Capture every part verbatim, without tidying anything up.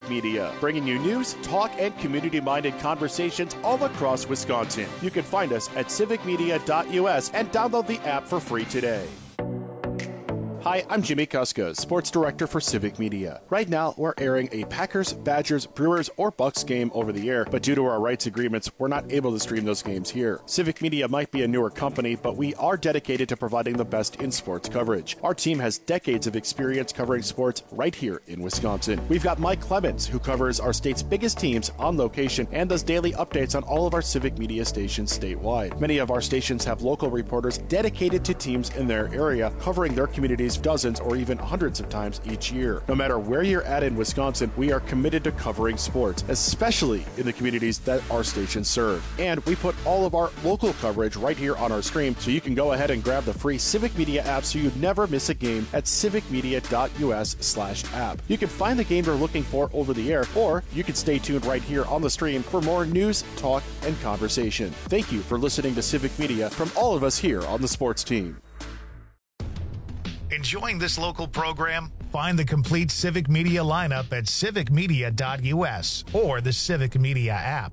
Media, bringing you news, talk, and community-minded conversations all across Wisconsin. You can find us at civic media dot U S and download the app for free today. Hi, I'm Jimmy Kuska, Sports Director for Civic Media. Right now, we're airing a Packers, Badgers, Brewers, or Bucks game over the air, but due to our rights agreements, we're not able to stream those games here. Civic Media might be a newer company, but we are dedicated to providing the best in sports coverage. Our team has decades of experience covering sports right here in Wisconsin. We've got Mike Clemens, who covers our state's biggest teams on location and does daily updates on all of our Civic Media stations statewide. Many of our stations have local reporters dedicated to teams in their area, covering their communities dozens or even hundreds of times each year. No matter where you're at in Wisconsin, we are committed to covering sports, especially in the communities that our stations serve. And we put all of our local coverage right here on our stream, so you can go ahead and grab the free Civic Media app so you never miss a game at civic media dot U S slash app. You can find the game you're looking for over the air, or you can stay tuned right here on the stream for more news, talk, and conversation. Thank you for listening to Civic Media from all of us here on the sports team. Enjoying this local program? Find the complete Civic Media lineup at civic media dot U S or the Civic Media app.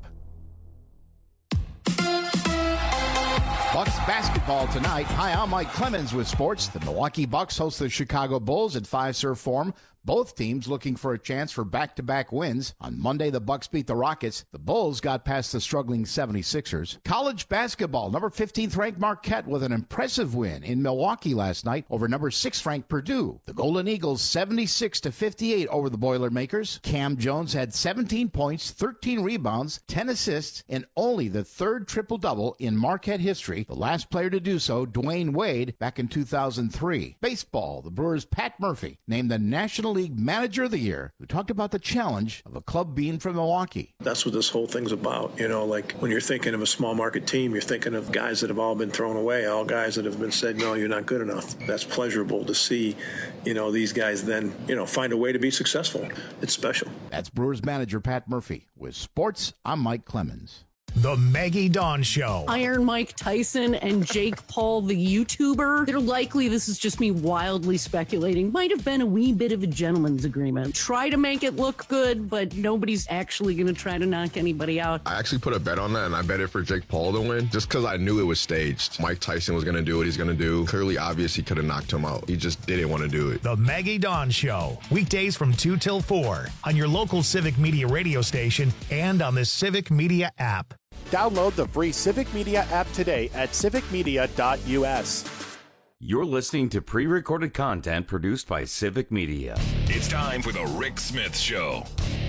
Bucks basketball tonight. Hi, I'm Mike Clemens with sports. The Milwaukee Bucks host the Chicago Bulls at Fiserv Forum. Both teams looking for a chance for back-to-back wins. On Monday, the Bucks beat the Rockets. The Bulls got past the struggling seventy-sixers. College basketball, number fifteenth-ranked Marquette with an impressive win in Milwaukee last night over number sixth-ranked Purdue. The Golden Eagles seventy-six to fifty-eight over the Boilermakers. Cam Jones had seventeen points, thirteen rebounds, ten assists, and only the third triple-double in Marquette history. The last player to do so, Dwayne Wade, back in two thousand three. Baseball, the Brewers' Pat Murphy named the National League Manager of the Year, who talked about the challenge of a club being from Milwaukee. That's what this whole thing's about. You know, like when you're thinking of a small market team, you're thinking of guys that have all been thrown away, all guys that have been said, no, you're not good enough. That's pleasurable to see, you know, these guys then, you know, find a way to be successful. It's special. That's Brewers manager Pat Murphy. With sports, I'm Mike Clemens. The Maggie Dawn Show. Iron Mike Tyson and Jake Paul, the YouTuber. They're likely, this is just me wildly speculating, might have been a wee bit of a gentleman's agreement. Try to make it look good, but nobody's actually going to try to knock anybody out. I actually put a bet on that, and I bet it for Jake Paul to win, just because I knew it was staged. Mike Tyson was going to do what he's going to do. Clearly, obvious, he could have knocked him out. He just didn't want to do it. The Maggie Dawn Show. Weekdays from two till four on your local Civic Media radio station and on the Civic Media app. Download the free Civic Media app today at civic media dot U S. You're listening to pre-recorded content produced by Civic Media. It's time for the Rick Smith Show.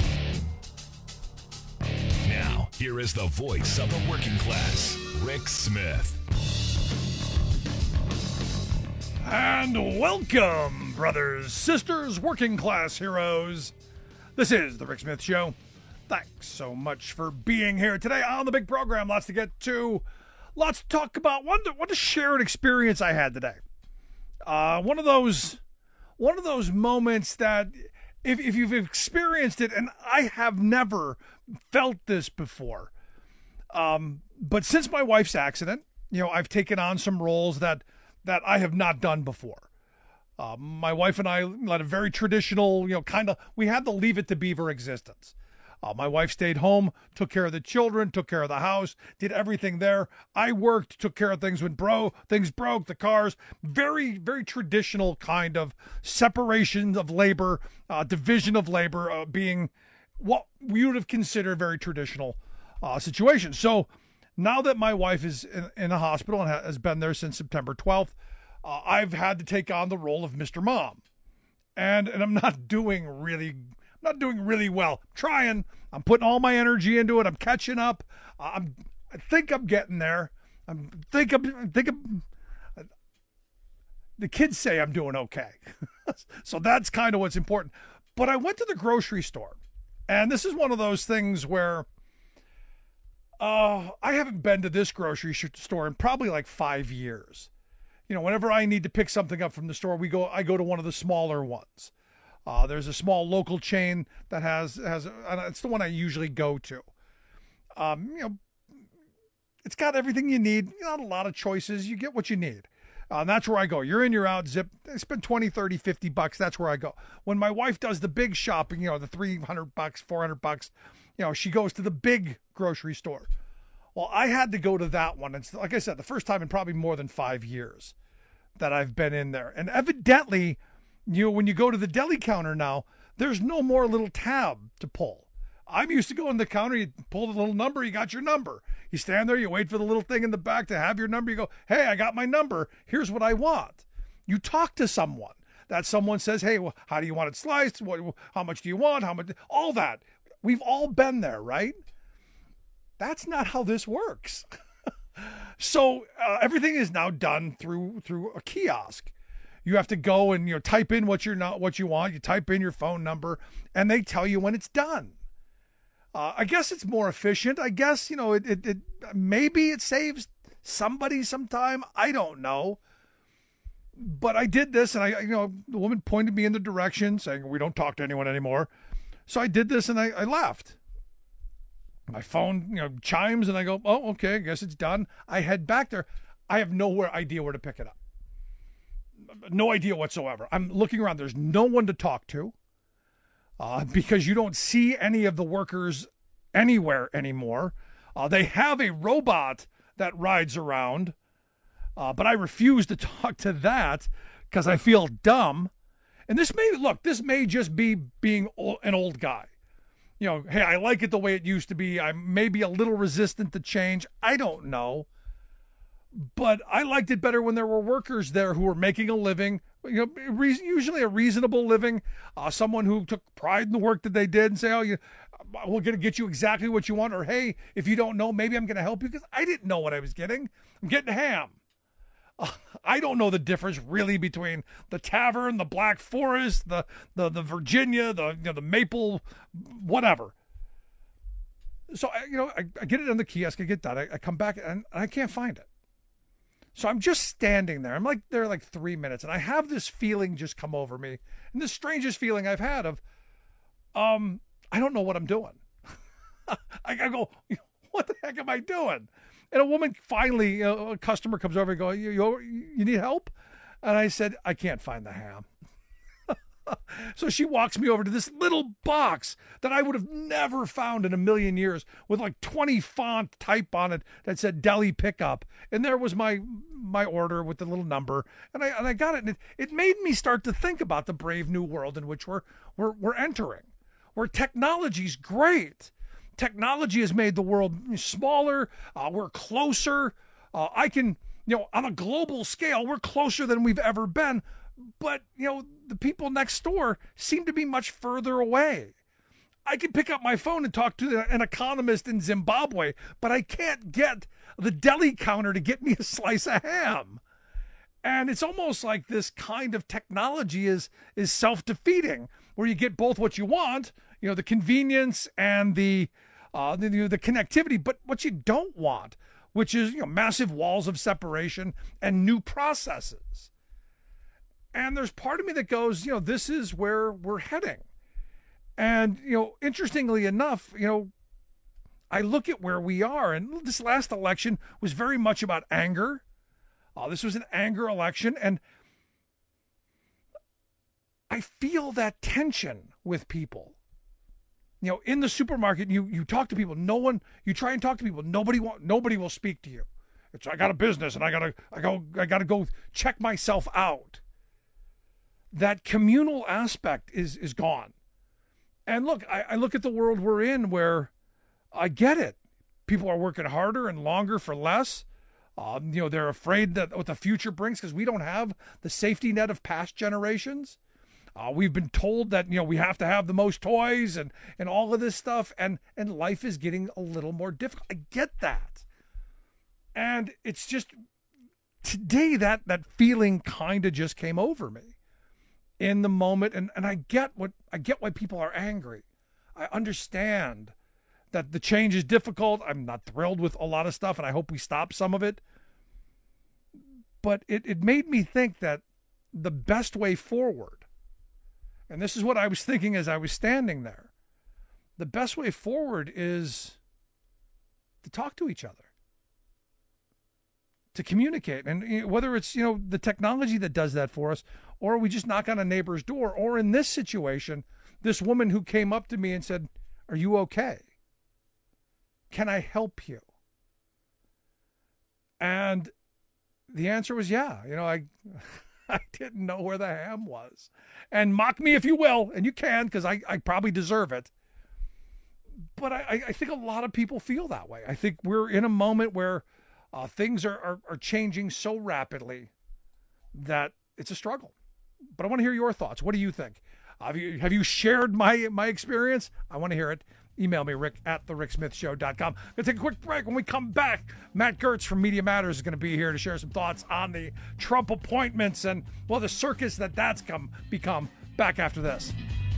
Now, here is the voice of the working class, Rick Smith. And welcome, brothers, sisters, working class heroes. This is the Rick Smith Show. Thanks so much for being here today on the big program. Lots to get to. Lots to talk about. One to, one to share an experience I had today. Uh, one of those, one of those moments that, if if you've experienced it, and I have never felt this before. Um, but since my wife's accident, you know, I've taken on some roles that that I have not done before. Uh, my wife and I led a very traditional, you know, kind of. We had the Leave It to Beaver existence. Uh, my wife stayed home, took care of the children, took care of the house, did everything there. I worked, took care of things when bro, things broke, the cars. Very, very traditional kind of separation of labor, uh, division of labor, uh, being what we would have considered very traditional uh, situation. So now that my wife is in, in a hospital and ha- has been there since September twelfth, uh, I've had to take on the role of Mister Mom. And, and I'm not doing really Not doing really well. I'm trying. I'm putting all my energy into it. I'm catching up. I'm. I think I'm getting there. I'm think I'm. I think I'm. The kids say I'm doing okay, so that's kind of what's important. But I went to the grocery store, and this is one of those things where uh, I haven't been to this grocery store in probably like five years. You know, whenever I need to pick something up from the store, we go. I go to one of the smaller ones. Uh, there's a small local chain that has, has uh, it's the one I usually go to. Um, you know, it's got everything you need. Not a lot of choices. You get what you need. Uh, and that's where I go. You're in, you're out, zip. I spend twenty, thirty, fifty bucks. That's where I go. When my wife does the big shopping, you know, the three hundred bucks, four hundred bucks, you know, she goes to the big grocery store. Well, I had to go to that one. It's like I said, the first time in probably more than five years that I've been in there. And evidently, you know, when you go to the deli counter now, there's no more little tab to pull. I'm used to going to the counter, you pull the little number, you got your number. You stand there, you wait for the little thing in the back to have your number. You go, hey, I got my number. Here's what I want. You talk to someone. That someone says, hey, well, how do you want it sliced? What, how much do you want? How much? All that. We've all been there, right? That's not how this works. So uh, everything is now done through through a kiosk. You have to go and, you know, type in what you're not what you want. You type in your phone number, and they tell you when it's done. Uh, I guess it's more efficient. I guess, you know, it, it, it maybe it saves somebody some time. I don't know. But I did this, and I, you know, the woman pointed me in the direction saying, we don't talk to anyone anymore. So I did this, and I, I left. My phone, you know, chimes, and I go, oh, okay, I guess it's done. I head back there. I have no idea where to pick it up. No idea whatsoever. I'm looking around. There's no one to talk to. Uh, because you don't see any of the workers anywhere anymore. Uh, they have a robot that rides around, uh, but I refuse to talk to that because I feel dumb. And this may, look, this may just be being o- an old guy. You know, hey, I like it the way it used to be. I'm maybe a little resistant to change. I don't know. But I liked it better when there were workers there who were making a living, you know, re- usually a reasonable living, uh, someone who took pride in the work that they did and say, oh, you, we're going to get you exactly what you want. Or, hey, if you don't know, maybe I'm going to help you, because I didn't know what I was getting. I'm getting ham. Uh, I don't know the difference really between the Tavern, the Black Forest, the the, the Virginia, the you know, the Maple, whatever. So, I, you know, I, I get it on the kiosk, I get that. I, I come back and I can't find it. So I'm just standing there. I'm like there like three minutes, and I have this feeling just come over me, and the strangest feeling I've had of, um, I don't know what I'm doing. I, I go, what the heck am I doing? And a woman finally, you know, a customer comes over and goes, you, you, you need help? And I said, I can't find the ham. So she walks me over to this little box that I would have never found in a million years, with like twenty font type on it that said deli pickup. And there was my my order with the little number. And I and I got it. And it, it made me start to think about the brave new world in which we're we're we're entering, where technology's great. Technology has made the world smaller. Uh, we're closer. Uh, I can, you know, on a global scale, we're closer than we've ever been. But, you know, the people next door seem to be much further away. I can pick up my phone and talk to an economist in Zimbabwe, but I can't get the deli counter to get me a slice of ham. And it's almost like this kind of technology is is self-defeating, where you get both what you want, you know, the convenience and the uh, the, the connectivity, but what you don't want, which is, you know, massive walls of separation and new processes. And there's part of me that goes, you know, this is where we're heading. And, you know, interestingly enough, you know, I look at where we are, and this last election was very much about anger. Uh, this was an anger election, and I feel that tension with people. You know, in the supermarket, you you talk to people. No one, you try and talk to people. Nobody want, nobody will speak to you. It's, I got a business, and I gotta, I go, I gotta go check myself out. That communal aspect is is gone. And look, I, I look at the world we're in, where I get it. People are working harder and longer for less. Um, you know, they're afraid that what the future brings, because we don't have the safety net of past generations. Uh, we've been told that, you know, we have to have the most toys and, and all of this stuff, and, and life is getting a little more difficult. I get that. And it's just, today that, that feeling kind of just came over me in the moment. And, and I get what, I get why people are angry. I understand that the change is difficult. I'm not thrilled with a lot of stuff, and I hope we stop some of it. But it, it made me think that the best way forward, and this is what I was thinking as I was standing there, the best way forward is to talk to each other. to communicate. And you know, whether it's, you know, the technology that does that for us, or we just knock on a neighbor's door, or in this situation, this woman who came up to me and said, "Are you okay? Can I help you?" And the answer was yeah. You know, I I didn't know where the ham was. And mock me if you will, and you can, because I, I probably deserve it. But I, I think a lot of people feel that way. I think we're in a moment where uh, things are, are, are changing so rapidly that it's a struggle. But I want to hear your thoughts. What do you think? Have you, have you shared my, my experience? I want to hear it. Email me, Rick at the rick smith show dot com. Going to take a quick break. When we come back, Matt Gertz from Media Matters is going to be here to share some thoughts on the Trump appointments and, well, the circus that that's come become. Back after this.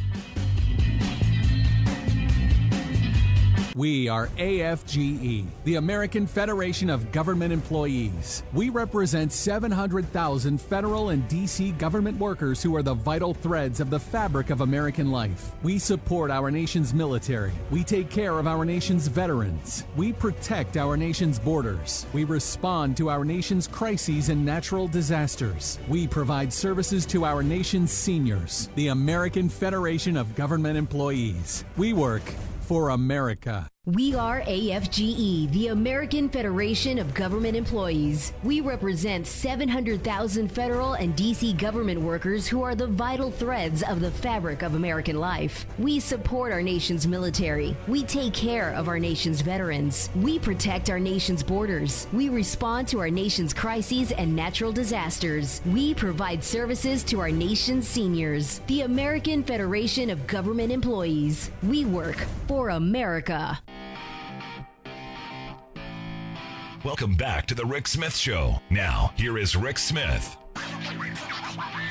We are A F G E, the American Federation of Government Employees. We represent seven hundred thousand federal and D C government workers who are the vital threads of the fabric of American life. We support our nation's military. We take care of our nation's veterans. We protect our nation's borders. We respond to our nation's crises and natural disasters. We provide services to our nation's seniors. The American Federation of Government Employees. We work for America. We are A F G E, the American Federation of Government Employees. We represent seven hundred thousand federal and D C government workers who are the vital threads of the fabric of American life. We support our nation's military. We take care of our nation's veterans. We protect our nation's borders. We respond to our nation's crises and natural disasters. We provide services to our nation's seniors. The American Federation of Government Employees. We work for America. Welcome back to the Rick Smith Show. Now, here is Rick Smith. I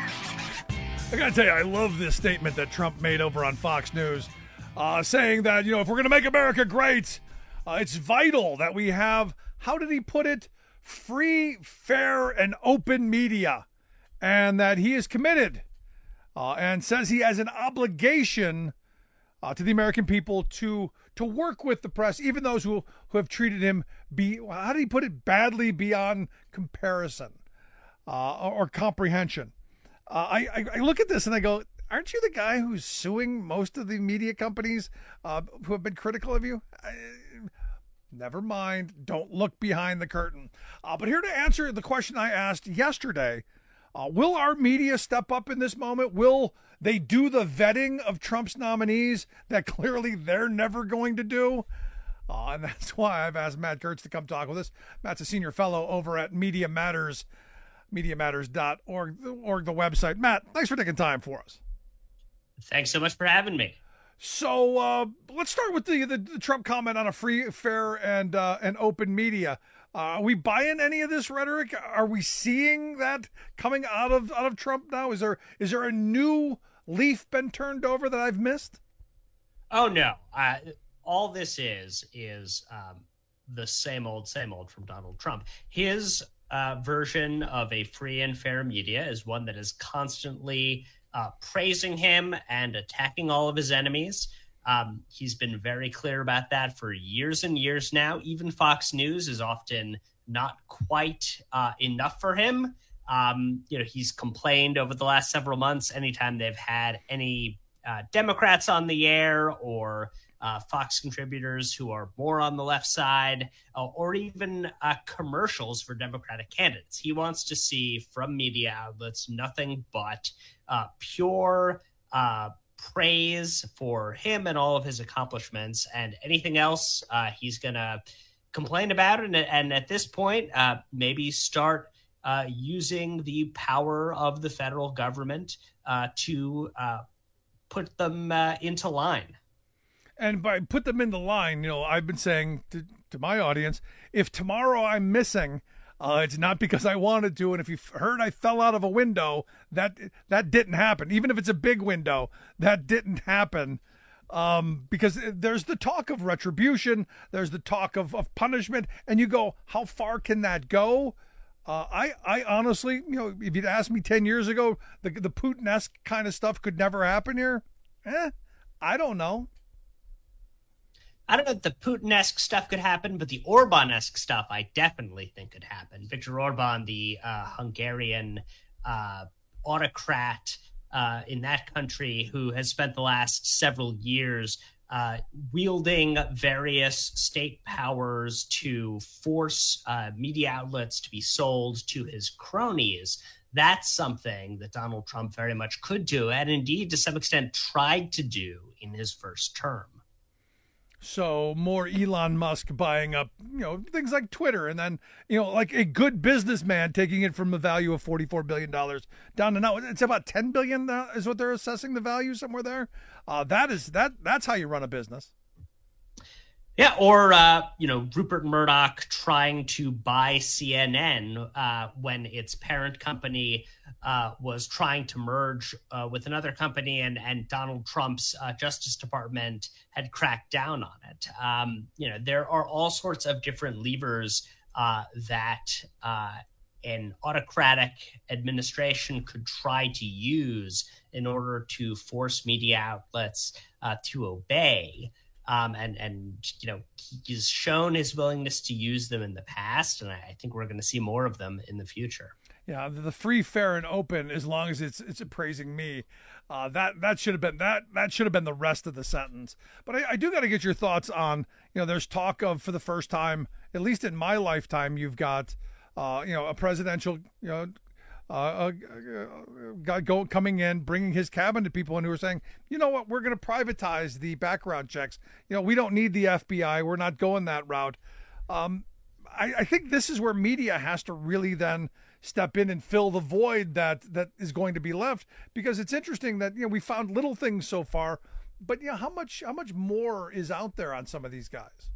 gotta tell you, I love this statement that Trump made over on Fox News, uh, saying that, you know, if we're gonna make America great, uh, it's vital that we have, how did he put it, free, fair, and open media, and that he is committed, uh, and says he has an obligation uh, to the American people to to work with the press, even those who, who have treated him, be how did he put it, badly beyond comparison uh, or, or comprehension. Uh, I, I, I look at this and I go, aren't you the guy who's suing most of the media companies uh, who have been critical of you? I, never mind. Don't look behind the curtain. Uh, but here to answer the question I asked yesterday, uh, will our media step up in this moment? Will they do the vetting of Trump's nominees that clearly they're never going to do? Uh, and that's why I've asked Matt Gertz to come talk with us. Matt's a senior fellow over at Media Matters, media matters dot org, org, the website. Matt, thanks for taking time for us. Thanks so much for having me. So uh, let's start with the, the, the Trump comment on a free, fair, and uh, and open media. Uh, are we buying any of this rhetoric? Are we seeing that coming out of out of Trump now? Is there is there a new leaf been turned over that I've missed? Oh no! Uh, all this is is um, the same old, same old from Donald Trump. His uh, version of a free and fair media is one that is constantly uh, praising him and attacking all of his enemies. Um, he's been very clear about that for years and years now. Even Fox News is often not quite uh, enough for him. Um, you know, he's complained over the last several months anytime they've had any uh, Democrats on the air or uh, Fox contributors who are more on the left side, uh, or even uh, commercials for Democratic candidates. He wants to see from media outlets nothing but uh, pure uh praise for him and all of his accomplishments, and anything else uh, he's going to complain about. And, and at this point, uh, maybe start uh, using the power of the federal government uh, to uh, put them uh, into line. And by put them into line, you know, I've been saying to, to my audience, if tomorrow I'm missing, Uh, it's not because I wanted to, and if you heard I fell out of a window, that that didn't happen. Even if it's a big window, that didn't happen. Um, because there's the talk of retribution, there's the talk of, of punishment, and you go, how far can that go? Uh, I I honestly, you know, if you'd asked me ten years ago, the the Putin-esque kind of stuff could never happen here. Eh, I don't know. I don't know if the Putin-esque stuff could happen, but the Orban-esque stuff I definitely think could happen. Viktor Orban, the uh, Hungarian uh, autocrat uh, in that country who has spent the last several years uh, wielding various state powers to force uh, media outlets to be sold to his cronies. That's something that Donald Trump very much could do, and indeed, to some extent, tried to do in his first term. So more Elon Musk buying up, you know, things like Twitter, and then, you know, like a good businessman taking it from a value of forty-four billion dollars down to now it's about ten billion dollars uh, is what they're assessing the value somewhere there. Uh, that is that that's how you run a business. Yeah, or, uh, you know, Rupert Murdoch trying to buy C N N uh, when its parent company uh, was trying to merge uh, with another company, and, and Donald Trump's uh, Justice Department had cracked down on it. Um, you know, there are all sorts of different levers uh, that uh, an autocratic administration could try to use in order to force media outlets uh, to obey. Um, and, and, you know, he's shown his willingness to use them in the past, and I think we're going to see more of them in the future. Yeah, the free, fair, and open, as long as it's it's appraising me, uh, that that should have been that that should have been the rest of the sentence. But I, I do got to get your thoughts on, you know, there's talk of, for the first time, at least in my lifetime, you've got, uh, you know, a presidential, you know, Uh, a guy go coming in, bringing his cabinet people in who are saying, you know what, we're going to privatize the background checks. You know, we don't need the F B I. We're not going that route. Um, I, I think this is where media has to really then step in and fill the void that that is going to be left, because it's interesting that, you know, we found little things so far, but, you know, how much how much more is out there on some of these guys?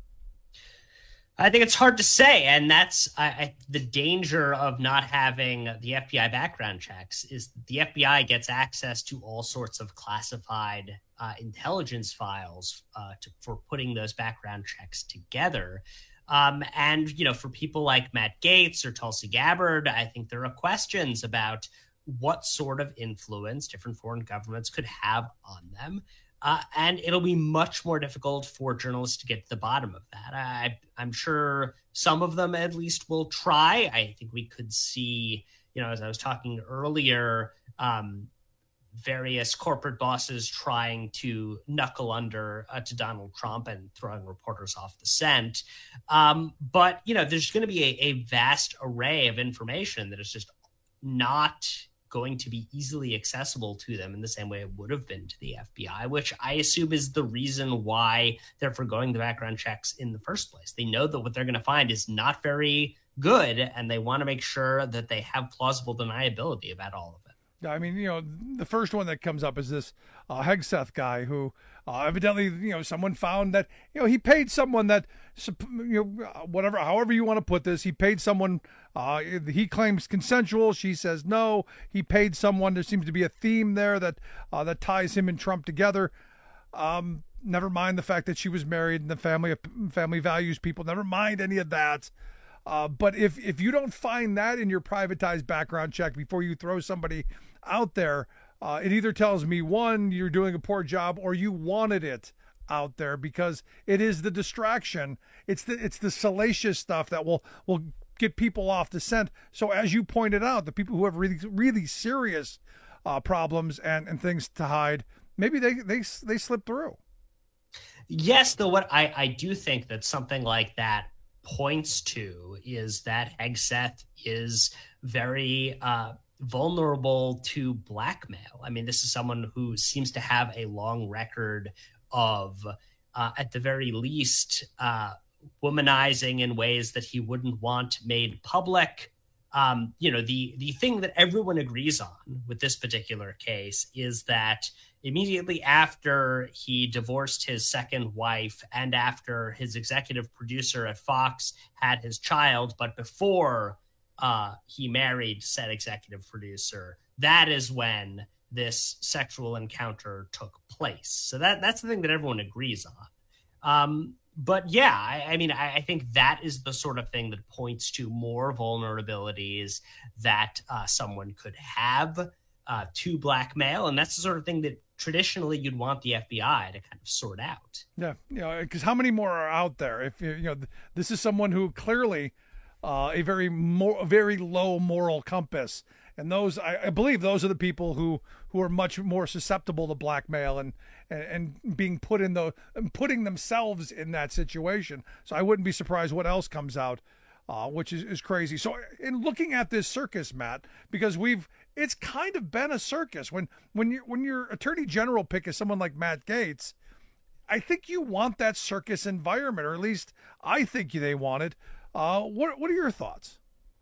I think it's hard to say, and that's I, I, the danger of not having the F B I background checks is the F B I gets access to all sorts of classified uh, intelligence files uh, to, for putting those background checks together. Um, and, you know, for people like Matt Gaetz or Tulsi Gabbard, I think there are questions about what sort of influence different foreign governments could have on them. Uh, and it'll be much more difficult for journalists to get to the bottom of that. I, I'm sure some of them at least will try. I think we could see, you know, as I was talking earlier, um, various corporate bosses trying to knuckle under uh, to Donald Trump and throwing reporters off the scent. Um, but, you know, there's going to be a, a vast array of information that is just not going to be easily accessible to them in the same way it would have been to the F B I, which I assume is the reason why they're foregoing the background checks in the first place. They know that what they're going to find is not very good, and they want to make sure that they have plausible deniability about all of it. Yeah, I mean, you know, the first one that comes up is this uh, Hegseth guy who uh, evidently, you know, someone found that, you know, he paid someone that, you know, whatever, however you want to put this, he paid someone, uh, he claims consensual. She says no. He paid someone. There seems to be a theme there that uh, that ties him and Trump together. Um, never mind the fact that she was married and the family family values people. Never mind any of that. Uh, but if if you don't find that in your privatized background check before you throw somebody out there, uh, it either tells me, one, you're doing a poor job, or you wanted it out there, because it is the distraction. It's the it's the salacious stuff that will will get people off the scent. So as you pointed out, the people who have really really serious uh, problems and, and things to hide, maybe they they they slip through. Yes, though what I, I do think that something like that points to is that Hegseth is very uh, vulnerable to blackmail. I mean, this is someone who seems to have a long record of, uh, at the very least, uh, womanizing in ways that he wouldn't want made public. Um, you know, the the thing that everyone agrees on with this particular case is that immediately after he divorced his second wife and after his executive producer at Fox had his child, but before uh, he married said executive producer, that is when this sexual encounter took place. So that that's the thing that everyone agrees on. Um, But yeah, I, I mean, I, I think that is the sort of thing that points to more vulnerabilities that uh, someone could have uh, to blackmail. And that's the sort of thing that traditionally you'd want the F B I to kind of sort out. Yeah, you know, because how many more are out there? If you, you know, this is someone who clearly uh, a very more, very low moral compass, and those I, I believe those are the people who, who are much more susceptible to blackmail and and, and being put in the putting themselves in that situation. So I wouldn't be surprised what else comes out, uh, which is, is crazy. So in looking at this circus, Matt, because we've it's kind of been a circus when when you when your attorney general pick is someone like Matt Gaetz. I think you want that circus environment, or at least I think they want it. Uh, what what are your thoughts?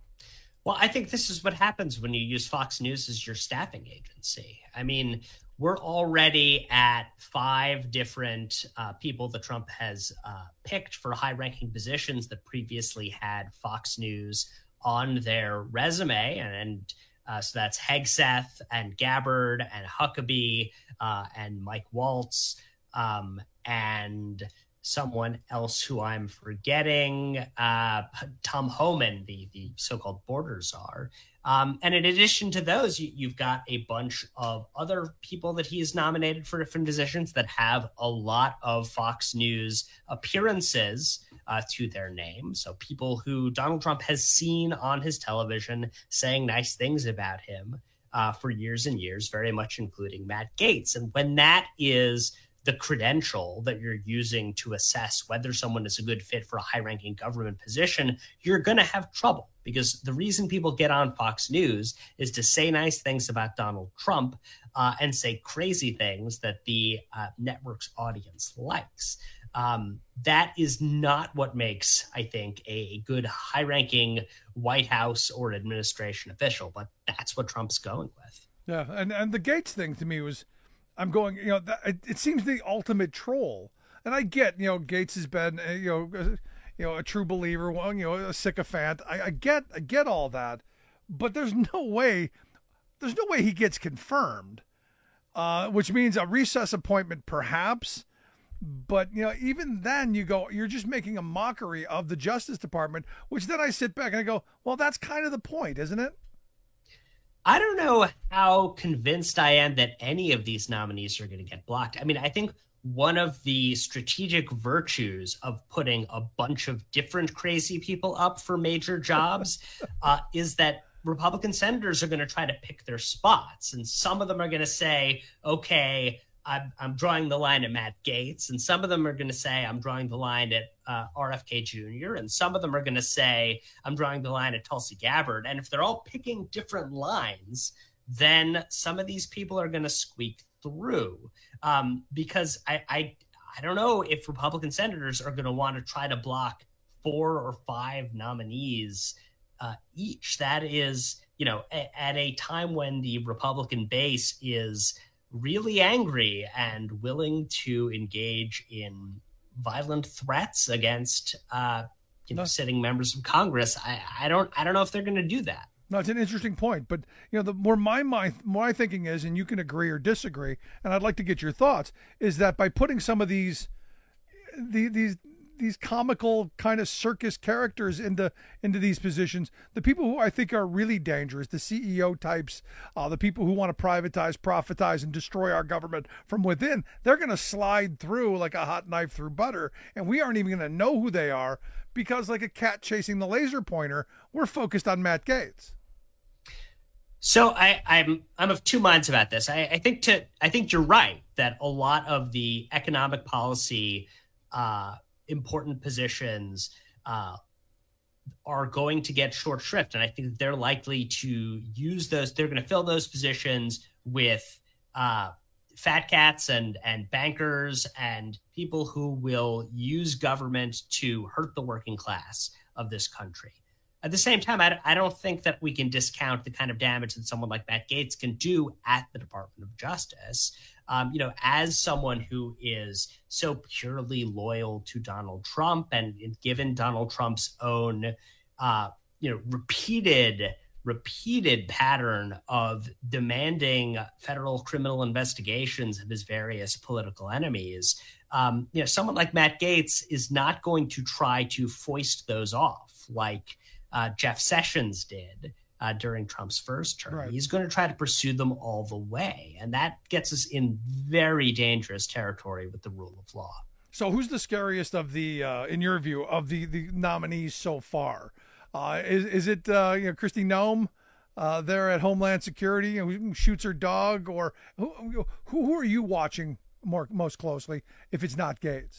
Well, I think this is what happens when you use Fox News as your staffing agency. I mean, we're already at five different uh, people that Trump has uh, picked for high-ranking positions that previously had Fox News on their resume, and, and uh, so that's Hegseth and Gabbard and Huckabee uh, and Mike Waltz um, and someone else who I'm forgetting, uh, Tom Homan, the, the so-called border czar. Um, and in addition to those, you, you've got a bunch of other people that he has nominated for different positions that have a lot of Fox News appearances uh, to their name. So people who Donald Trump has seen on his television saying nice things about him uh, for years and years, very much including Matt Gaetz. And when that is the credential that you're using to assess whether someone is a good fit for a high-ranking government position, you're going to have trouble, because the reason people get on Fox News is to say nice things about Donald Trump uh, and say crazy things that the uh, network's audience likes. Um, that is not what makes, I think, a good high-ranking White House or administration official, but that's what Trump's going with. Yeah, and, and the Gaetz thing to me was, I'm going, you know, that, it, it seems the ultimate troll. And I get, you know, Gaetz has been, uh, you know, uh, you know, a true believer, well, you know, a sycophant. I, I get, I get all that, but there's no way, there's no way he gets confirmed, uh, which means a recess appointment, perhaps. But, you know, even then you go, you're just making a mockery of the Justice Department, which then I sit back and I go, well, that's kind of the point, isn't it? I don't know how convinced I am that any of these nominees are going to get blocked. I mean, I think one of the strategic virtues of putting a bunch of different crazy people up for major jobs uh, is that Republican senators are going to try to pick their spots. And some of them are going to say, okay, I'm, I'm drawing the line at Matt Gaetz. And some of them are going to say, I'm drawing the line at uh, R F K Junior And some of them are going to say, I'm drawing the line at Tulsi Gabbard. And if they're all picking different lines, then some of these people are going to squeak through. Um, because I, I, I don't know if Republican senators are going to want to try to block four or five nominees uh, each. That is, you know, a, at a time when the Republican base is really angry and willing to engage in violent threats against, uh, you know, no. sitting members of Congress. I, I don't, I don't know if they're going to do that. No, it's an interesting point, but you know, the more my my my thinking is, and you can agree or disagree, and I'd like to get your thoughts, is that by putting some of these, the, these. these comical kind of circus characters into into these positions, the people who I think are really dangerous, the C E O types, uh, the people who want to privatize, profitize, and destroy our government from within, they're going to slide through like a hot knife through butter, and we aren't even going to know who they are because, like a cat chasing the laser pointer, we're focused on Matt Gaetz. So I, I'm I'm of two minds about this. I, I think to I think you're right that a lot of the economic policy uh, important positions uh, are going to get short shrift. And I think they're likely to use those. They're going to fill those positions with uh, fat cats and, and bankers and people who will use government to hurt the working class of this country. At the same time, I, I don't think that we can discount the kind of damage that someone like Matt Gaetz can do at the Department of Justice. Um, you know, as someone who is so purely loyal to Donald Trump and given Donald Trump's own, uh, you know, repeated, repeated pattern of demanding federal criminal investigations of his various political enemies, um, you know, someone like Matt Gaetz is not going to try to foist those off like uh, Jeff Sessions did uh, during Trump's first term. Right. He's going to try to pursue them all the way. And that gets us in very dangerous territory with the rule of law. So who's the scariest of the, uh, in your view, of the, the nominees so far? Uh, is, is it uh, you know, Kristi Noem uh, there at Homeland Security, you know, who shoots her dog? Or who, who, who are you watching more most closely if it's not Gaetz?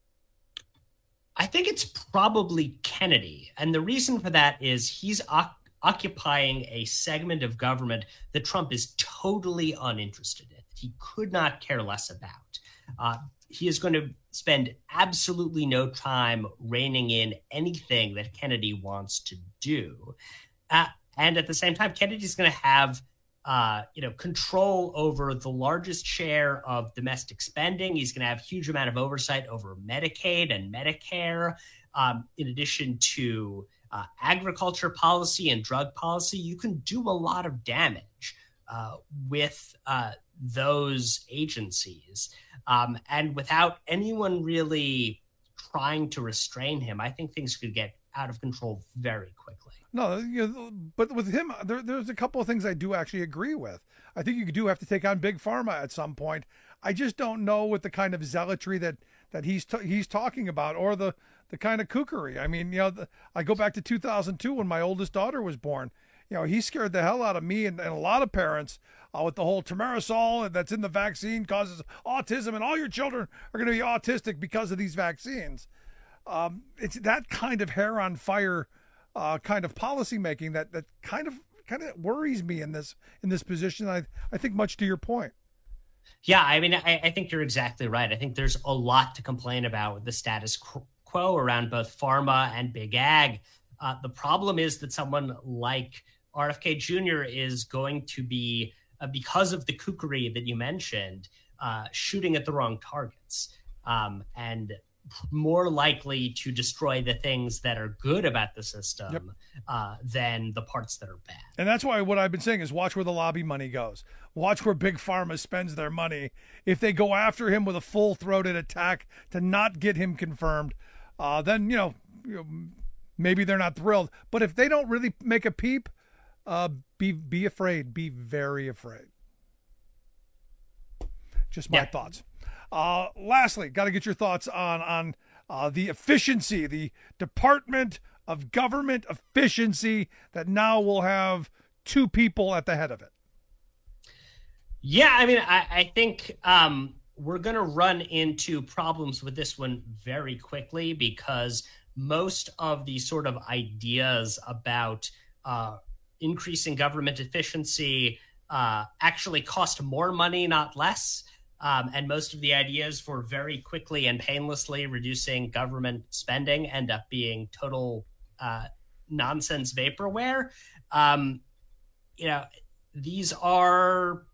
I think it's probably Kennedy. And the reason for that is he's o- occupying a segment of government that Trump is totally uninterested in. He could not care less about. Uh, he is going to spend absolutely no time reining in anything that Kennedy wants to do. Uh, and at the same time, Kennedy's going to have Uh, you know, control over the largest share of domestic spending. He's going to have a huge amount of oversight over Medicaid and Medicare, um, in addition to uh, agriculture policy and drug policy. You can do a lot of damage uh, with uh, those agencies. Um, and without anyone really trying to restrain him, I think things could get out of control very quickly. No, you know, but with him, there, there's a couple of things I do actually agree with. I think you do have to take on Big Pharma at some point. I just don't know with the kind of zealotry that that he's t- he's talking about, or the the kind of kookery. I mean, you know, the, I go back to two thousand two when my oldest daughter was born. You know, he scared the hell out of me and, and a lot of parents uh, with the whole thimerosal that's in the vaccine causes autism, and all your children are going to be autistic because of these vaccines. Um, it's that kind of hair on fire uh, kind of policy making that that kind of kind of worries me in this in this position. I I think much to your point. Yeah, I mean, I, I think you're exactly right. I think there's a lot to complain about with the status quo around both pharma and big ag. Uh, the problem is that someone like R F K Junior is going to be, uh, because of the kookery that you mentioned, uh, shooting at the wrong targets, um, and more likely to destroy the things that are good about the system, yep. uh, than the parts that are bad. And that's why what I've been saying is watch where the lobby money goes. Watch where Big Pharma spends their money. If they go after him with a full-throated attack to not get him confirmed, uh, then, you know, you know, maybe they're not thrilled. But if they don't really make a peep, uh, be be afraid. Be very afraid. Just my yeah. thoughts. Uh, lastly, got to get your thoughts on on uh, the efficiency, the Department of Government Efficiency that now will have two people at the head of it. Yeah, I mean, I, I think um, we're going to run into problems with this one very quickly because most of the sort of ideas about uh, increasing government efficiency uh, actually cost more money, not less. Um, and most of the ideas for very quickly and painlessly reducing government spending end up being total uh, nonsense vaporware. Um, you know, these are...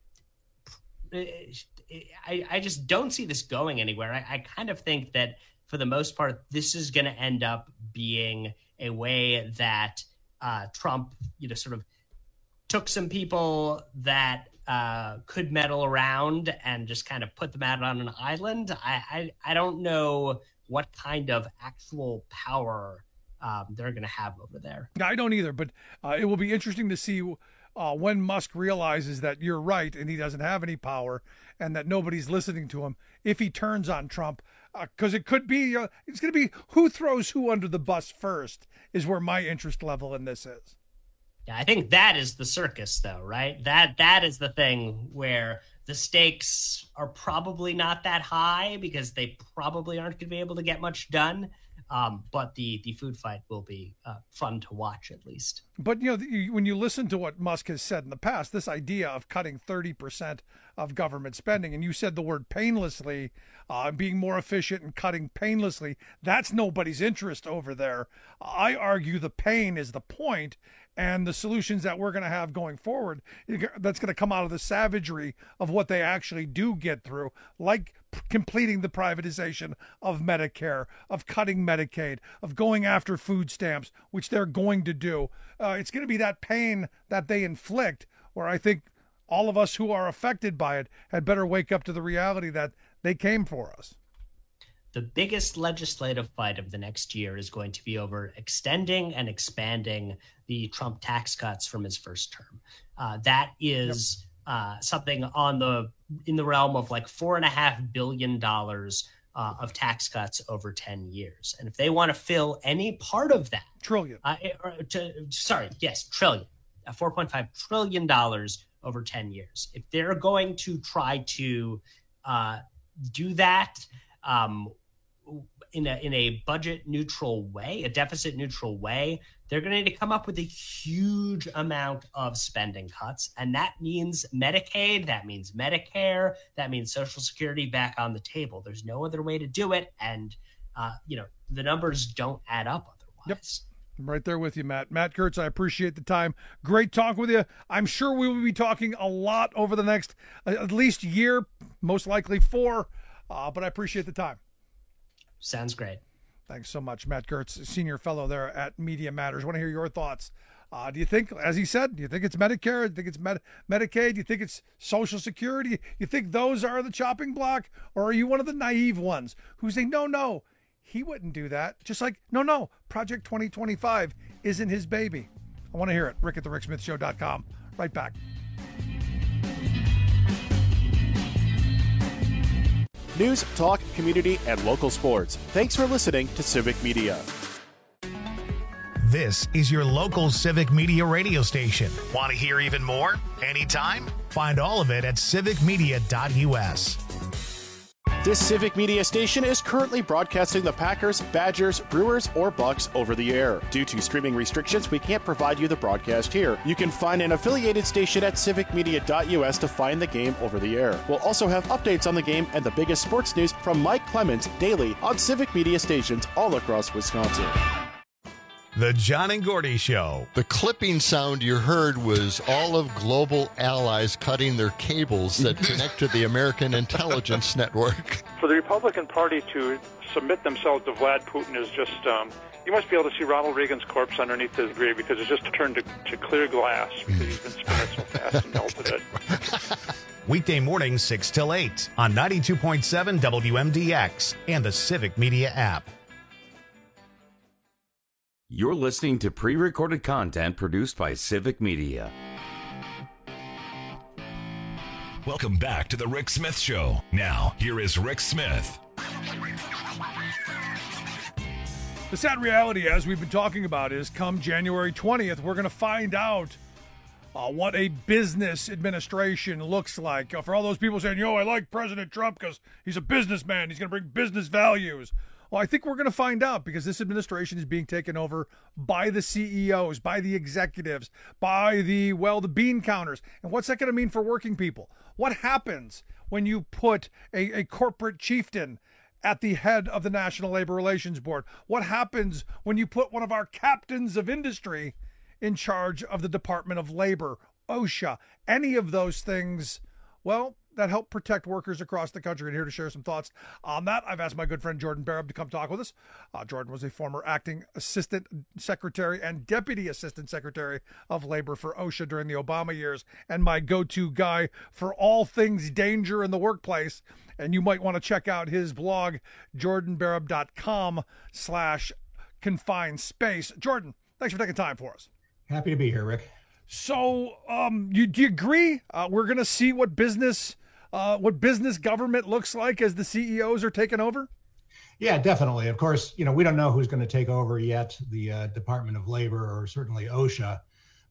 I, I just don't see this going anywhere. I, I kind of think that for the most part, this is going to end up being a way that uh, Trump, you know, sort of took some people that uh, could meddle around and just kind of put them out on an island. I, I, I don't know what kind of actual power um, they're going to have over there. I don't either, but uh, it will be interesting to see Uh, when Musk realizes that you're right and he doesn't have any power and that nobody's listening to him, if he turns on Trump, because uh, it could be, uh, it's going to be who throws who under the bus first is where my interest level in this is. Yeah, I think that is the circus, though, right? That That is the thing where the stakes are probably not that high because they probably aren't going to be able to get much done. Um, but the, the food fight will be uh, fun to watch, at least. But, you know, the, when you listen to what Musk has said in the past, this idea of cutting thirty percent of government spending, and you said the word painlessly, uh, being more efficient and cutting painlessly, that's nobody's interest over there. I argue the pain is the point, and the solutions that we're going to have going forward, that's going to come out of the savagery of what they actually do get through, like p- completing the privatization of Medicare, of cutting Medicaid, of going after food stamps, which they're going to do. Uh, it's going to be that pain that they inflict, where I think all of us who are affected by it had better wake up to the reality that they came for us. the biggest legislative fight of the next year is going to be over extending and expanding the Trump tax cuts from his first term. Uh, that is yep. uh, something on the in the realm of like four and a half billion dollars uh, of tax cuts over ten years. And if they want to fill any part of that trillion, uh, or to, sorry, yes, trillion, uh, four point five trillion dollars over ten years. If they're going to try to uh, do that um, in a in a budget neutral way, a deficit neutral way, they're going to need to come up with a huge amount of spending cuts. And that means Medicaid, that means Medicare, that means Social Security back on the table. There's no other way to do it. And, uh, you know, the numbers don't add up otherwise. Yep. I'm right there with you, Matt. Matt Kurtz, I appreciate the time. Great talk with you. I'm sure we will be talking a lot over the next uh, at least year, most likely four, uh, but I appreciate the time. Sounds great. Thanks so much, Matt Kurtz, senior fellow there at Media Matters. I want to hear your thoughts. Uh, do you think, as he said, do you think it's Medicare? Do you think it's Med- Medicaid? Do you think it's Social Security? You think those are the chopping block? Or are you one of the naive ones who say, no, no, he wouldn't do that? Just like, no, no, Project twenty twenty-five isn't his baby. I want to hear it. Rick at the rick smith show dot com. Right back. News, talk, community, and local sports. Thanks for listening to Civic Media. This is your local Civic Media radio station. Want to hear even more? Anytime? Find all of it at civic media dot u s. This Civic Media station is currently broadcasting the Packers, Badgers, Brewers, or Bucks over the air. Due to streaming restrictions, we can't provide you the broadcast here. You can find an affiliated station at civic media dot u s to find the game over the air. We'll also have updates on the game and the biggest sports news from Mike Clemens daily on Civic Media stations all across Wisconsin. The John and Gordy Show. The clipping sound you heard was all of global allies cutting their cables that connect to the American intelligence network. For the Republican Party to submit themselves to Vlad Putin is just, um, you must be able to see Ronald Reagan's corpse underneath his grave because it's just turned to, to clear glass because he's been spinning so fast and melted it. Weekday mornings six till eight on ninety-two point seven W M D X and the Civic Media app. You're listening to pre-recorded content produced by Civic Media. Welcome back to the Rick Smith Show. Now, here is Rick Smith. The sad reality, as we've been talking about, is come January twentieth, we're going to find out uh, what a business administration looks like. Uh, for all those people saying, yo, I like President Trump because he's a businessman, he's going to bring business values. Well, I think we're going to find out because this administration is being taken over by the C E Os, by the executives, by the, well, the bean counters. And what's that going to mean for working people? What happens when you put a, a corporate chieftain at the head of the National Labor Relations Board? What happens when you put one of our captains of industry in charge of the Department of Labor, OSHA, any of those things? Well, that help protect workers across the country. And here to share some thoughts on that, I've asked my good friend Jordan Barab to come talk with us. Uh, Jordan was a former acting assistant secretary and deputy assistant secretary of labor for OSHA during the Obama years, and my go-to guy for all things danger in the workplace. And you might want to check out his blog, jordan barab dot com slash confined space. Jordan, thanks for taking time for us. Happy to be here, Rick. So, um, you, do you agree uh, we're going to see what business Uh, what business government looks like as the C E Os are taking over? Yeah, definitely. Of course, you know, we don't know who's going to take over yet, the uh, Department of Labor or certainly OSHA.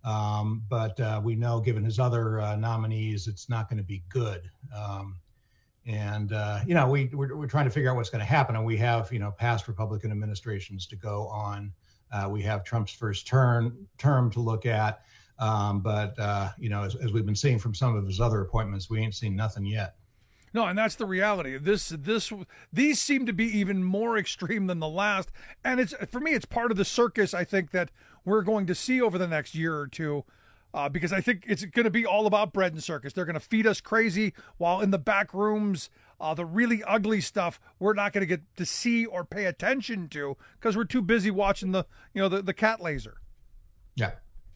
Um, but uh, we know, given his other uh, nominees, it's not going to be good. Um, and, uh, you know, we, we're, we're trying to figure out what's going to happen. And we have, you know, past Republican administrations to go on. Uh, we have Trump's first term, term to look at. Um, but, uh, you know, as, as we've been seeing from some of his other appointments, we ain't seen nothing yet. No, and that's the reality. This, this, these seem to be even more extreme than the last. And it's, for me, it's part of the circus, I think, that we're going to see over the next year or two, uh, because I think it's going to be all about bread and circus. They're going to feed us crazy while in the back rooms, uh, the really ugly stuff we're not going to get to see or pay attention to because we're too busy watching the, you know, the, the cat laser. Yeah.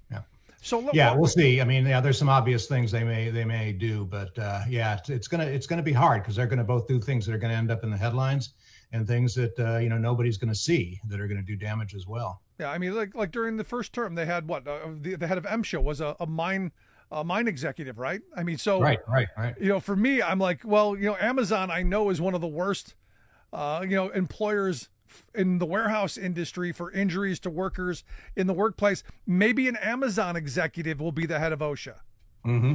So look, yeah, we'll see. I mean, yeah, there's some obvious things they may they may do, but uh, yeah, it's, it's gonna it's gonna be hard because they're gonna both do things that are gonna end up in the headlines, and things that uh, you know nobody's going to see that are going to do damage as well. Yeah, I mean, like like during the first term, they had what uh, the, the head of MSHA was a, a mine a mine executive, right? I mean, so right, right, right. You know, for me, I'm like, well, you know, Amazon I know is one of the worst, uh, you know, employers in the warehouse industry for injuries to workers in the workplace. Maybe an Amazon executive will be the head of OSHA. Mm-hmm.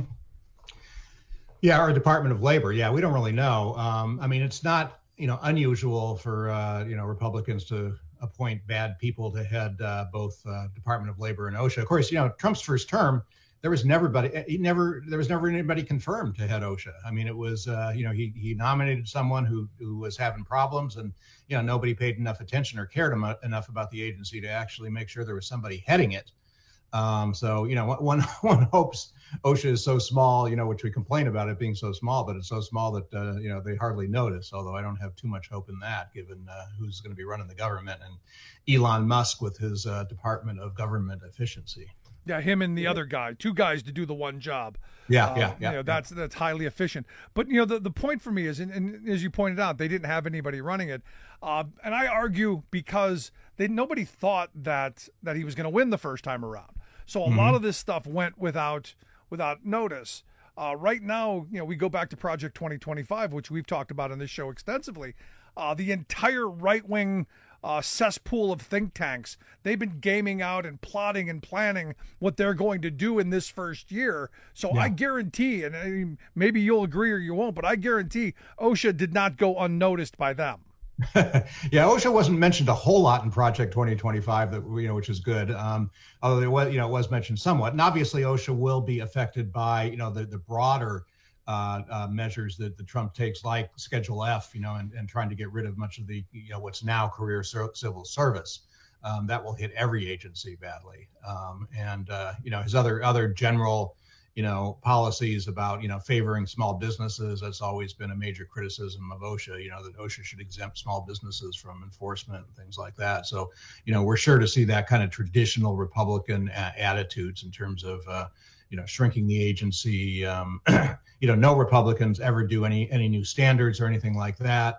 Yeah, our Department of Labor. Yeah, we don't really know. Um, I mean, it's not, you know, unusual for, uh, you know, Republicans to appoint bad people to head uh, both uh, Department of Labor and OSHA. Of course, you know, Trump's first term, there was never, he never, there was never anybody confirmed to head OSHA. I mean, it was, uh, you know, he he nominated someone who who was having problems, and you know, nobody paid enough attention or cared em- enough about the agency to actually make sure there was somebody heading it. Um, so, you know, one one hopes OSHA is so small, you know, which we complain about it being so small, but it's so small that, uh, you know, they hardly notice, although I don't have too much hope in that, given uh, who's going to be running the government, and Elon Musk with his uh, Department of Government Efficiency. Yeah, him and the other guy, two guys to do the one job. Yeah, uh, yeah, yeah. You know, that's that's highly efficient. But, you know, the, the point for me is, and, and as you pointed out, they didn't have anybody running it. Uh, and I argue because they nobody thought that that he was going to win the first time around. So a mm-hmm. lot of this stuff went without without notice. Uh, right now, you know, we go back to Project twenty twenty-five, which we've talked about on this show extensively. Uh, the entire right-wing uh, cesspool of think tanks, they've been gaming out and plotting and planning what they're going to do in this first year. So yeah. I guarantee, and I mean, maybe you'll agree or you won't, but I guarantee OSHA did not go unnoticed by them. Yeah, OSHA wasn't mentioned a whole lot in Project twenty twenty-five, that you know, which is good. Um, although it was, you know, it was mentioned somewhat, and obviously OSHA will be affected by, you know, the the broader uh, uh, measures that the Trump takes, like Schedule F, you know, and, and trying to get rid of much of the, you know, what's now career ser- civil service. Um, that will hit every agency badly, um, and uh, you know, his other other general, you know, policies about, you know, favoring small businesses. That's always been a major criticism of OSHA, you know, that OSHA should exempt small businesses from enforcement and things like that. So, you know, we're sure to see that kind of traditional Republican a- attitudes in terms of, uh, you know, shrinking the agency. Um, you know, no Republicans ever do any any new standards or anything like that.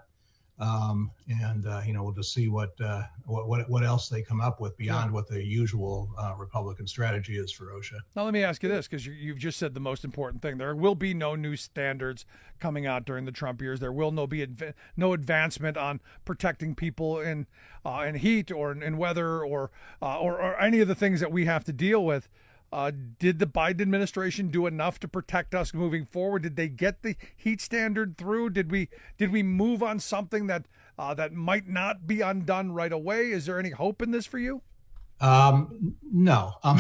Um, and, uh, you know, we'll just see what, uh, what, what, what else they come up with beyond yeah. what the usual, uh, Republican strategy is for OSHA. Now, let me ask you this, because you, you've just said the most important thing. There will be no new standards coming out during the Trump years. There will no be adv- no advancement on protecting people in, uh, in heat or in, in weather or, uh, or, or any of the things that we have to deal with. Uh, did the Biden administration do enough to protect us moving forward? Did they get the heat standard through? Did we did we move on something that uh, that might not be undone right away? Is there any hope in this for you? Um, no. Um,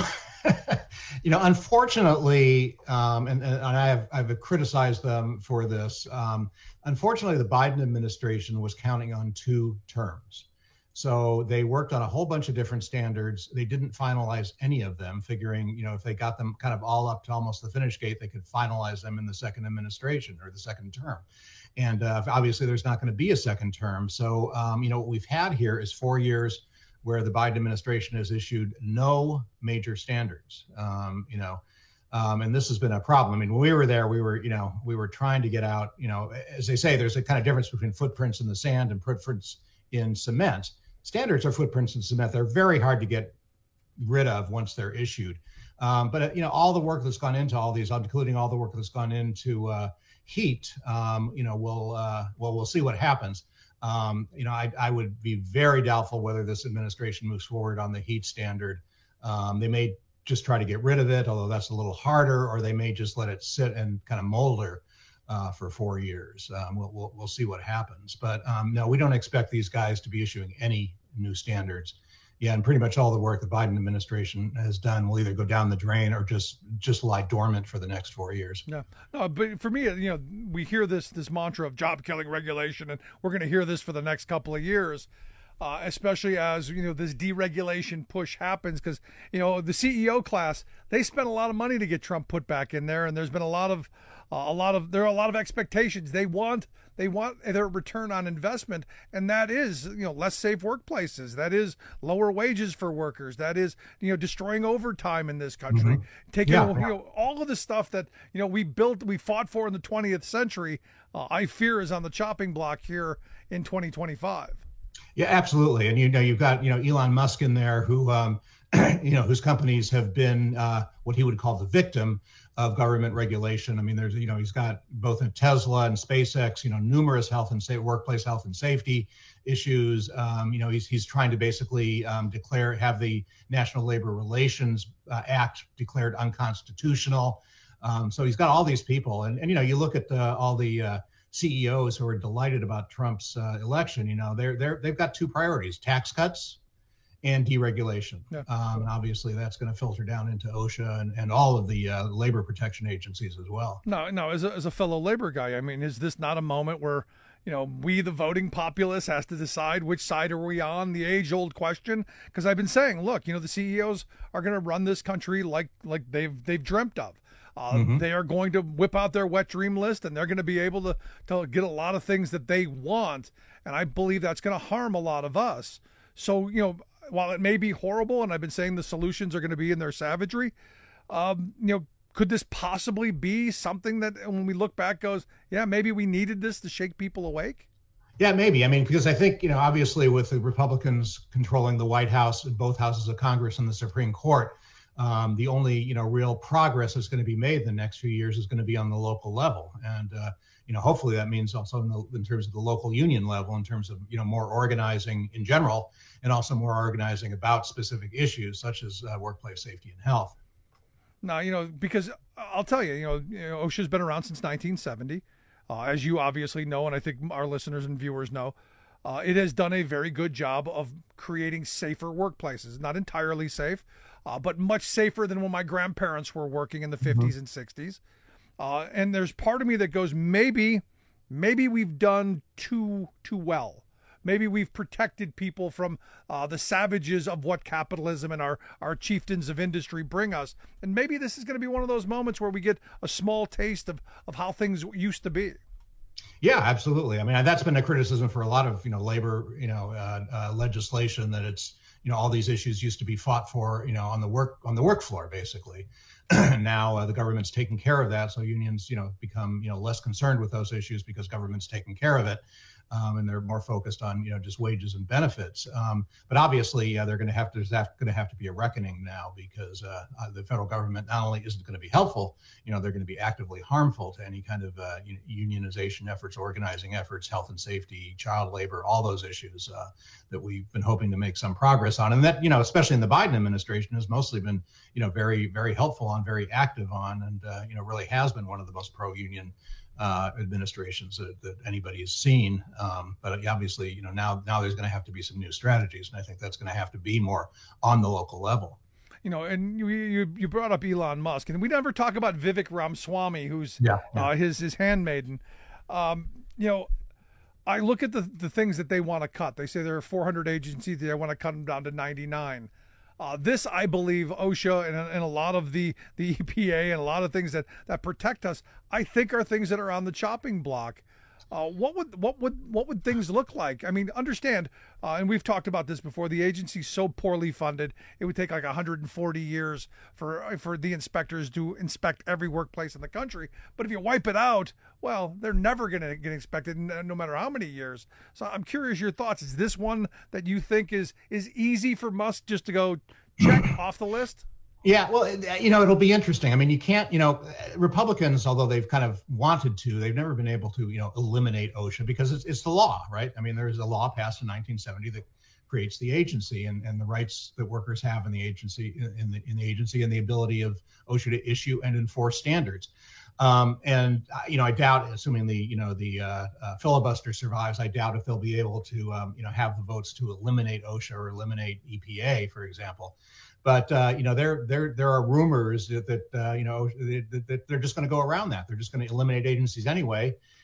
you know, unfortunately, um, and, and I have I've criticized them for this. Um, unfortunately, the Biden administration was counting on two terms. So they worked on a whole bunch of different standards. They didn't finalize any of them, figuring, you know, if they got them kind of all up to almost the finish gate, they could finalize them in the second administration or the second term. And uh, obviously, there's not going to be a second term. So, um, you know, what we've had here is four years where the Biden administration has issued no major standards, um, you know, um, and this has been a problem. I mean, when we were there, we were, you know, we were trying to get out, you know, as they say, there's a kind of difference between footprints in the sand and footprints in cement. Standards are footprints in cement. They're very hard to get rid of once they're issued. Um, but, you know, all the work that's gone into all these, including all the work that's gone into uh, heat, um, you know, we'll, uh, well, we'll see what happens. Um, you know, I, I would be very doubtful whether this administration moves forward on the heat standard. Um, they may just try to get rid of it, although that's a little harder, or they may just let it sit and kind of molder Uh, for four years. Um, we'll, we'll we'll see what happens. But um, no, we don't expect these guys to be issuing any new standards. Yeah, and pretty much all the work the Biden administration has done will either go down the drain or just just lie dormant for the next four years. Yeah, no, but for me, you know, we hear this this mantra of job killing regulation, and we're going to hear this for the next couple of years. Uh, especially as, you know, this deregulation push happens, because, you know, the C E O class, they spent a lot of money to get Trump put back in there, and there's been a lot of uh, a lot of there are a lot of expectations. They want they want their return on investment, and that is, you know, less safe workplaces. That is lower wages for workers. That is, you know, destroying overtime in this country. Mm-hmm. Taking, yeah, you yeah. know, all of the stuff that, you know, we built, we fought for in the twentieth century, uh, I fear is on the chopping block here in twenty twenty-five. Yeah, absolutely. And, you know, you've got, you know, Elon Musk in there who, um, you know, whose companies have been uh, what he would call the victim of government regulation. I mean, there's, you know, he's got both in Tesla and SpaceX, you know, numerous health and sa- workplace health and safety issues. Um, you know, he's he's trying to basically um, declare, have the National Labor Relations uh, Act declared unconstitutional. Um, so he's got all these people. And, and you know, you look at uh, all the uh, C E Os who are delighted about Trump's uh, election, you know, they're, they're, they've got two priorities: tax cuts and deregulation. Yeah. Um, and obviously that's going to filter down into OSHA and, and all of the uh, labor protection agencies as well. No, no, as a, as a fellow labor guy, I mean, is this not a moment where, you know, we, the voting populace, has to decide which side are we on, the age-old question? Because I've been saying, look, you know, the C E Os are going to run this country like like they've they've dreamt of. Uh, mm-hmm. They are going to whip out their wet dream list, and they're going to be able to, to get a lot of things that they want. And I believe that's going to harm a lot of us. So, you know, while it may be horrible, and I've been saying the solutions are going to be in their savagery, um, you know, could this possibly be something that when we look back goes, yeah, maybe we needed this to shake people awake? Yeah, maybe. I mean, because I think, you know, obviously with the Republicans controlling the White House and both houses of Congress and the Supreme Court, um, the only, you know, real progress that's going to be made in the next few years is going to be on the local level. And, uh, you know, hopefully that means also in, the, in terms of the local union level, in terms of, you know, more organizing in general, and also more organizing about specific issues such as uh, workplace safety and health. Now, you know, because I'll tell you, you know, you know OSHA's been around since nineteen seventy. Uh, as you obviously know, and I think our listeners and viewers know, uh, it has done a very good job of creating safer workplaces. Not entirely safe, uh, but much safer than when my grandparents were working in the mm-hmm. fifties and sixties. Uh, and there's part of me that goes, maybe, maybe we've done too too well. Maybe we've protected people from uh, the savages of what capitalism and our, our chieftains of industry bring us. And maybe this is going to be one of those moments where we get a small taste of, of how things used to be. Yeah, absolutely. I mean, that's been a criticism for a lot of, you know, labor, you know, uh, uh, legislation, that it's, you know, all these issues used to be fought for, you know, on the work on the work floor, basically. And now uh, the government's taking care of that. So unions, you know, become, you know, less concerned with those issues because government's taking care of it. Um, and they're more focused on, you know, just wages and benefits. Um, but obviously, uh, they're going to have to, there's going to have to be a reckoning now, because uh, uh, the federal government not only isn't going to be helpful, you know, they're going to be actively harmful to any kind of uh, unionization efforts, organizing efforts, health and safety, child labor, all those issues uh, that we've been hoping to make some progress on. And that, you know, especially in the Biden administration, has mostly been, you know, very, very helpful on, very active on, and, uh, you know, really has been one of the most pro-union Uh, administrations that, that anybody has seen. Um, but obviously, you know, now now there's going to have to be some new strategies, and I think that's going to have to be more on the local level. You know, and you you, you brought up Elon Musk, and we never talk about Vivek Ramaswamy, who's yeah, yeah. Uh, his his handmaiden. Um, you know, I look at the the things that they want to cut. They say there are four hundred agencies. They want to cut them down to ninety-nine. Uh, this, I believe, OSHA and, and a lot of the, the E P A and a lot of things that, that protect us, I think are things that are on the chopping block. Uh, what would what would what would things look like? I mean, understand, uh, and we've talked about this before. The agency's so poorly funded; it would take like one hundred forty years for for the inspectors to inspect every workplace in the country. But if you wipe it out, well, they're never going to get inspected, no matter how many years. So I'm curious your thoughts. Is this one that you think is is easy for Musk just to go check off the list? Yeah, well, you know, it'll be interesting. I mean, you can't, you know, Republicans, although they've kind of wanted to, they've never been able to, you know, eliminate OSHA, because it's, it's the law, right? I mean, there's a law passed in nineteen seventy that creates the agency, and, and the rights that workers have in the agency, in the in the agency, and the ability of OSHA to issue and enforce standards. Um, and you know, I doubt, assuming the you know the uh, uh, filibuster survives, I doubt if they'll be able to um, you know have the votes to eliminate OSHA or eliminate E P A, for example. But uh, you know, there there there are rumors that, that uh, you know that, that they're just going to go around that. They're just going to eliminate agencies anyway,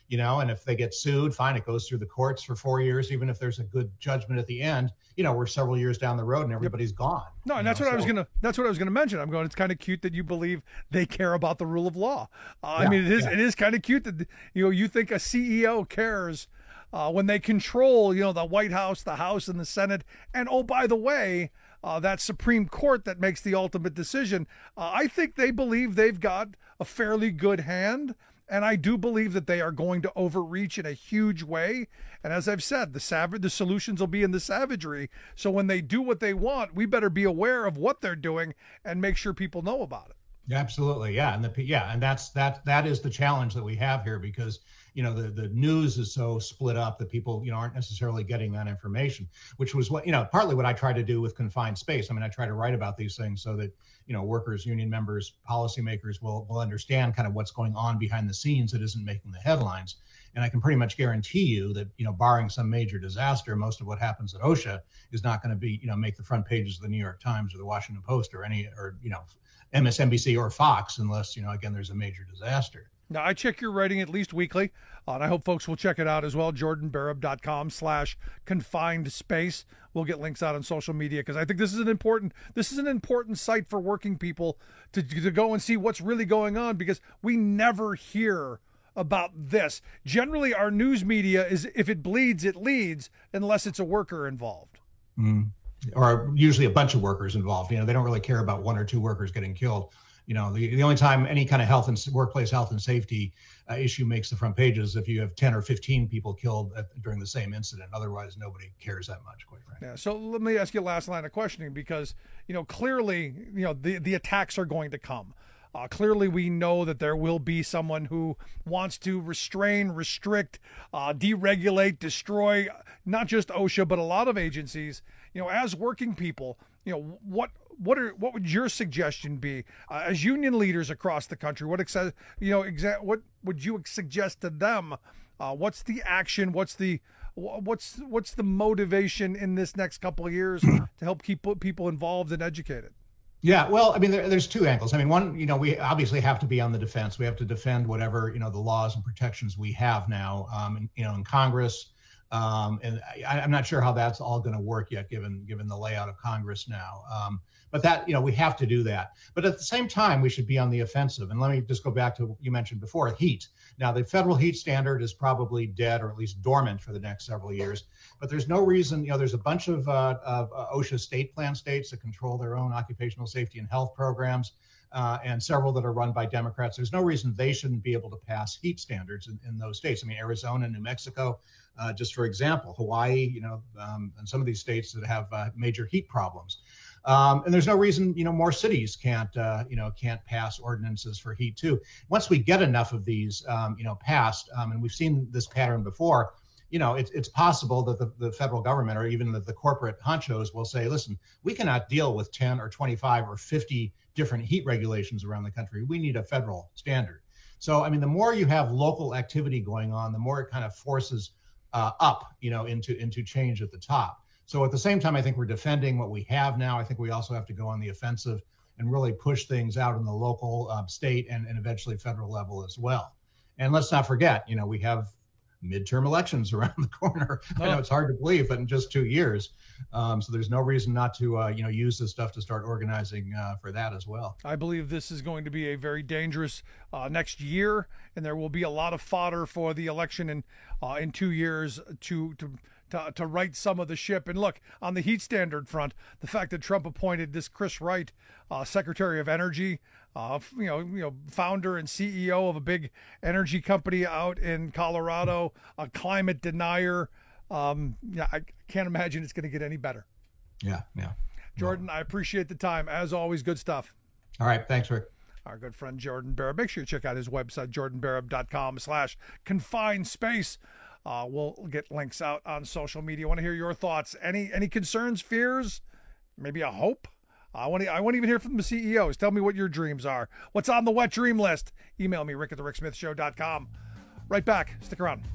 you know, and if they get sued, fine, it goes through the courts for four years. Even if there's a good judgment at the end, you know, we're several years down the road and everybody's yep. gone. No, and that's know? what so, I was gonna. That's what I was gonna mention. I'm going. It's kind of cute that you believe they care about the rule of law. Uh, yeah, I mean, it is. Yeah. It is kind of cute that you know you think a C E O cares uh, when they control, you know, the White House, the House, and the Senate. And oh, by the way, uh, that Supreme Court that makes the ultimate decision. Uh, I think they believe they've got a fairly good hand. And I do believe that they are going to overreach in a huge way. And as I've said, the sav- the solutions will be in the savagery. So when they do what they want, we better be aware of what they're doing and make sure people know about it. Absolutely, yeah, and the yeah, and that's that that is the challenge that we have here, because you know the the news is so split up that people you know aren't necessarily getting that information, which was what you know partly what I try to do with Confined Space. I mean, I try to write about these things so that you know workers, union members, policymakers will will understand kind of what's going on behind the scenes that isn't making the headlines. And I can pretty much guarantee you that you know barring some major disaster, most of what happens at OSHA is not going to be you know make the front pages of the New York Times or the Washington Post or any or you know. M S N B C or Fox, unless, you know, again, there's a major disaster. Now, I check your writing at least weekly, uh, and I hope folks will check it out as well, jordan barab dot com slash confined space. We'll get links out on social media, because I think this is an important this is an important site for working people to, to go and see what's really going on, because we never hear about this. Generally, our news media is, if it bleeds, it leads, unless it's a worker involved. Mm. Or usually a bunch of workers involved. You know, they don't really care about one or two workers getting killed. You know, the, the only time any kind of health and workplace health and safety uh, issue makes the front pages if you have ten or fifteen people killed at, during the same incident. Otherwise, nobody cares that much, quite frankly. Yeah. So let me ask you a last line of questioning, because, you know, clearly, you know, the, the attacks are going to come. Uh, clearly, we know that there will be someone who wants to restrain, restrict, uh, deregulate, destroy, not just OSHA, but a lot of agencies. You know, as working people, you know, what what are what would your suggestion be uh, as union leaders across the country? What exa- you know, exa- what would you suggest to them? Uh, what's the action? What's the what's what's the motivation in this next couple of years to help keep people involved and educated? Yeah, well, I mean, there, there's two angles. I mean, one, you know, we obviously have to be on the defense. We have to defend whatever, you know, the laws and protections we have now, um, and, you know, in Congress. Um, and I, I'm not sure how that's all going to work yet, given given the layout of Congress now. Um, but that, you know, we have to do that. But at the same time, we should be on the offensive. And let me just go back to what you mentioned before, heat. Now, the federal heat standard is probably dead, or at least dormant, for the next several years. But there's no reason, you know, there's a bunch of, uh, of uh, OSHA state plan states that control their own occupational safety and health programs, uh, and several that are run by Democrats. There's no reason they shouldn't be able to pass heat standards in, in those states. I mean, Arizona, New Mexico, uh, just for example, Hawaii, you know, um, and some of these states that have uh, major heat problems. Um, and there's no reason, you know, more cities can't, uh, you know, can't pass ordinances for heat too. Once we get enough of these, um, you know, passed, um, and we've seen this pattern before, you know, it's it's possible that the, the federal government or even the, the corporate honchos will say, listen, we cannot deal with ten or twenty-five or fifty different heat regulations around the country. We need a federal standard. So, I mean, the more you have local activity going on, the more it kind of forces uh, up, you know, into into change at the top. So at the same time, I think we're defending what we have now. I think we also have to go on the offensive and really push things out in the local, uh, state, and, and eventually federal level as well. And let's not forget, you know, we have midterm elections around the corner. Oh. I know it's hard to believe, but in just two years. Um, so there's no reason not to, uh, you know, use this stuff to start organizing uh, for that as well. I believe this is going to be a very dangerous uh, next year, and there will be a lot of fodder for the election in uh, in two years to to. To, to right some of the ship. And look, on the heat standard front, the fact that Trump appointed this Chris Wright, uh, Secretary of Energy, uh, you know, you know, founder and C E O of a big energy company out in Colorado, a climate denier. Um, yeah, I can't imagine it's going to get any better. Yeah, yeah. Jordan, I appreciate the time. As always, good stuff. All right, thanks, Rick. Our good friend Jordan Barab. Make sure you check out his website, jordan barab dot com slash confined space. Uh, we'll get links out on social media. I want to hear your thoughts. Any any concerns, fears, maybe a hope? I want to I want to even hear from the C E Os. Tell me what your dreams are. What's on the wet dream list? Email me, rick at the rick smith show dot com. Right back. Stick around.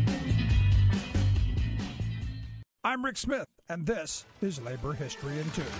I'm Rick Smith, and this is Labor History in Two.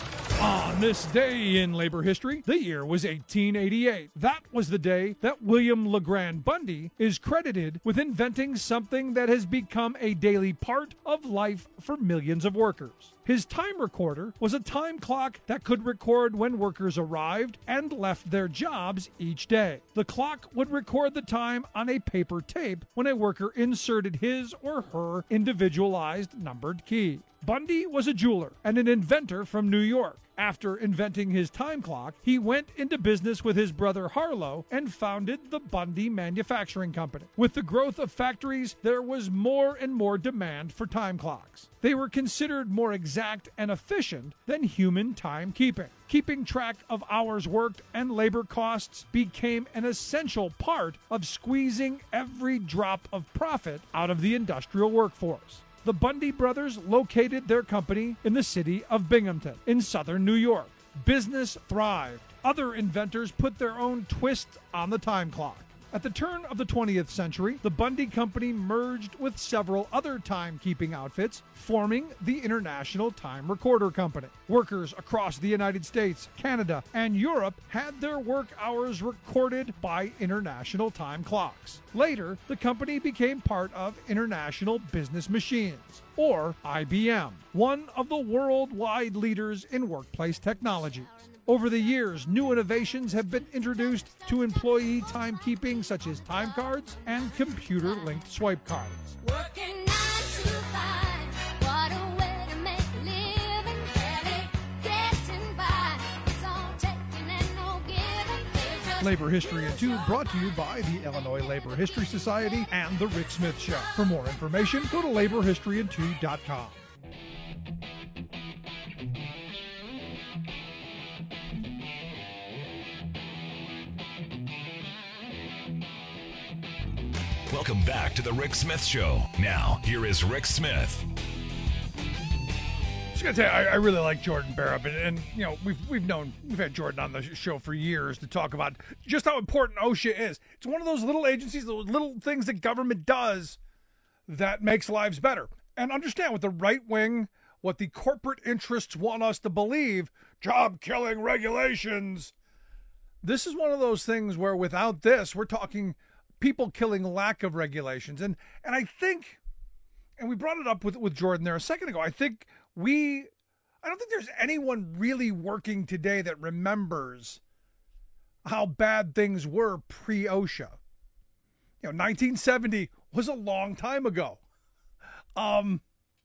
On this day in labor history, the year was eighteen eighty-eight. That was the day that William LeGrand Bundy is credited with inventing something that has become a daily part of life for millions of workers. His time recorder was a time clock that could record when workers arrived and left their jobs each day. The clock would record the time on a paper tape when a worker inserted his or her individualized numbered key. Bundy was a jeweler and an inventor from New York. After inventing his time clock, he went into business with his brother Harlow and founded the Bundy Manufacturing Company. With the growth of factories, there was more and more demand for time clocks. They were considered more exact and efficient than human timekeeping. Keeping track of hours worked and labor costs became an essential part of squeezing every drop of profit out of the industrial workforce. The Bundy brothers located their company in the city of Binghamton, in southern New York. Business thrived. Other inventors put their own twist on the time clock. At the turn of the twentieth century, the Bundy Company merged with several other timekeeping outfits, forming the International Time Recorder Company. Workers across the United States, Canada, and Europe had their work hours recorded by international time clocks. Later, the company became part of International Business Machines, or I B M, one of the worldwide leaders in workplace technology. Over the years, new innovations have been introduced to employee timekeeping, such as time cards and computer-linked swipe cards. Working nine to five, what a way to make a living, barely getting by. It's all taking and no giving. Labor History in Two, brought to you by the Illinois Labor History Society and The Rick Smith Show. For more information, go to labor history in two dot com. Welcome back to the Rick Smith Show. Now, here is Rick Smith. Just gonna tell you, I, I really like Jordan Barup, and, and you know we've we've known we've had Jordan on the show for years to talk about just how important OSHA is. It's one of those little agencies, those little things that government does that makes lives better. And understand, with the right wing, what the corporate interests want us to believe, job-killing regulations. This is one of those things where without this, we're talking people killing lack of regulations. And and I think, and we brought it up with, with Jordan there a second ago, I think we, I don't think there's anyone really working today that remembers how bad things were pre-OSHA. You know, nineteen seventy was a long time ago. Um,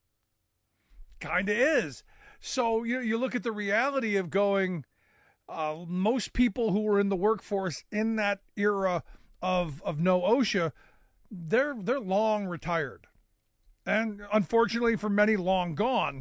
kind of is. So you, you look at the reality of going, uh, most people who were in the workforce in that era of of no OSHA, they're they're long retired, and unfortunately for many, long gone.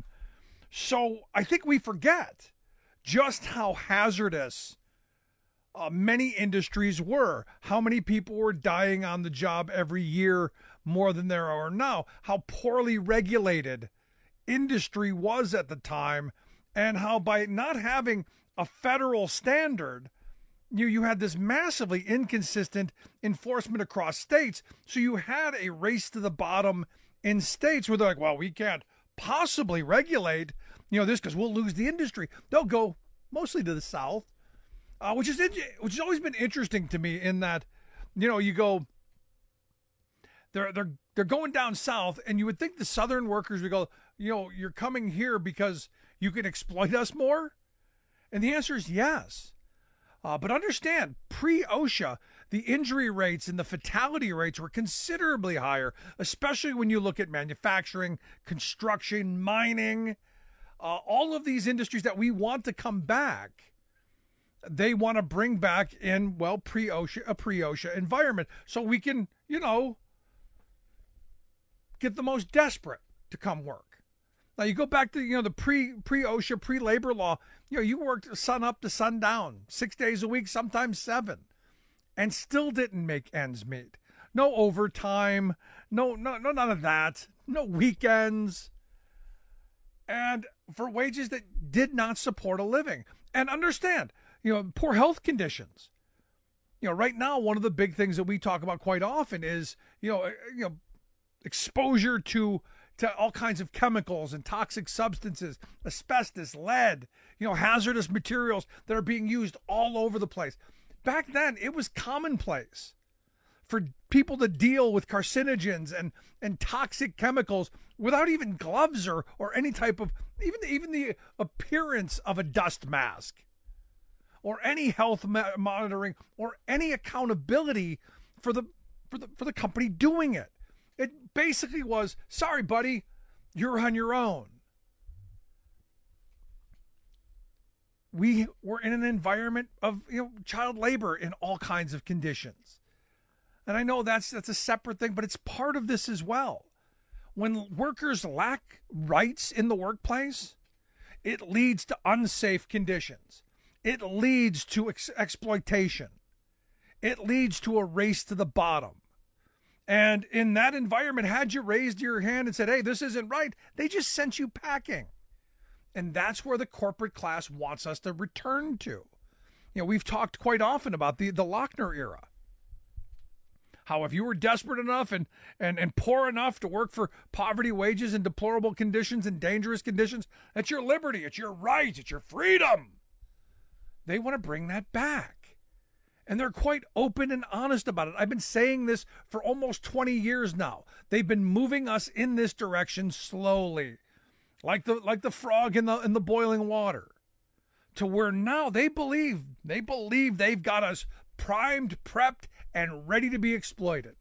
So I think we forget just how hazardous uh, many industries were, how many people were dying on the job every year more than there are now, how poorly regulated industry was at the time, and how by not having a federal standard, You you had this massively inconsistent enforcement across states. So you had a race to the bottom in states where they're like, well, we can't possibly regulate, you know, this because we'll lose the industry. They'll go mostly to the South, uh, which is which has always been interesting to me in that, you know, you go, they're they're they're going down south, and you would think the Southern workers would go, you know, you're coming here because you can exploit us more, and the answer is yes. Uh, but understand, pre-OSHA, the injury rates and the fatality rates were considerably higher, especially when you look at manufacturing, construction, mining, uh, all of these industries that we want to come back. They want to bring back in, well, pre-OSHA, a pre-OSHA environment, so we can, you know, get the most desperate to come work. Now, you go back to, you know, the pre, pre-OSHA, pre-labor law, you know, you worked sun up to sundown, six days a week, sometimes seven, and still didn't make ends meet. No overtime, no, no, no, none of that, no weekends, and for wages that did not support a living. And understand, you know, poor health conditions. You know, right now, one of the big things that we talk about quite often is, you know, you know, exposure to to all kinds of chemicals and toxic substances, asbestos, lead, you know, hazardous materials that are being used all over the place. Back then, it was commonplace for people to deal with carcinogens and, and toxic chemicals without even gloves or, or any type of, even, even the appearance of a dust mask or any health ma- monitoring or any accountability for the, for the, for the company doing it. It basically was, sorry, buddy, you're on your own. We were in an environment of, you know, child labor in all kinds of conditions. And I know that's that's a separate thing, but it's part of this as well. When workers lack rights in the workplace, it leads to unsafe conditions. It leads to ex- exploitation. It leads to a race to the bottom. And in that environment, had you raised your hand and said, hey, this isn't right, they just sent you packing. And that's where the corporate class wants us to return to. You know, we've talked quite often about the, the Lochner era. How if you were desperate enough and, and, and poor enough to work for poverty wages and deplorable conditions and dangerous conditions, that's your liberty, it's your right, it's your freedom. They want to bring that back. And they're quite open and honest about it. I've been saying this for almost twenty years now. They've been moving us in this direction slowly, like the like the frog in the in the boiling water, to where now they believe they believe they've got us primed, prepped, and ready to be exploited.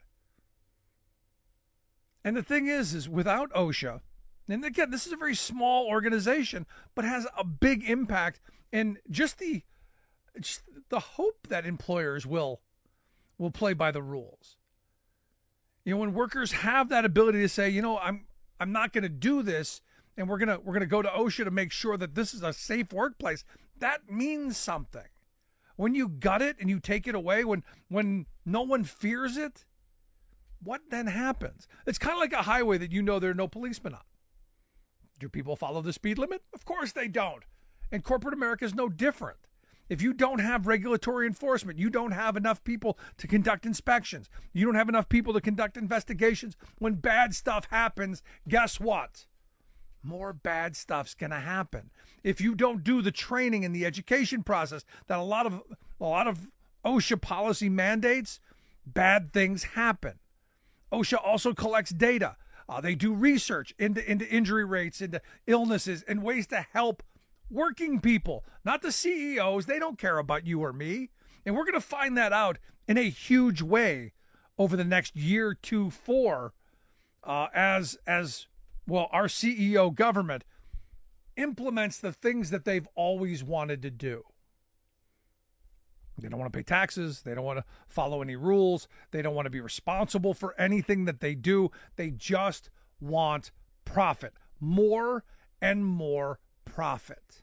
And the thing is, is without OSHA, and again, this is a very small organization, but has a big impact in just the It's the hope that employers will will play by the rules. You know, when workers have that ability to say, you know, I'm I'm not going to do this, and we're gonna we're gonna go to OSHA to make sure that this is a safe workplace. That means something. When you gut it and you take it away, when when no one fears it, what then happens? It's kind of like a highway that you know there are no policemen on. Do people follow the speed limit? Of course they don't. And corporate America is no different. If you don't have regulatory enforcement, you don't have enough people to conduct inspections, you don't have enough people to conduct investigations, when bad stuff happens, guess what? More bad stuff's going to happen. If you don't do the training and the education process that a lot of a lot of OSHA policy mandates, bad things happen. OSHA also collects data. Uh, they do research into, into injury rates, into illnesses, and ways to help working people, not the C E Os. They don't care about you or me. And we're going to find that out in a huge way over the next year, two, four, uh, as, as well, our C E O government implements the things that they've always wanted to do. They don't want to pay taxes. They don't want to follow any rules. They don't want to be responsible for anything that they do. They just want profit, more and more profit.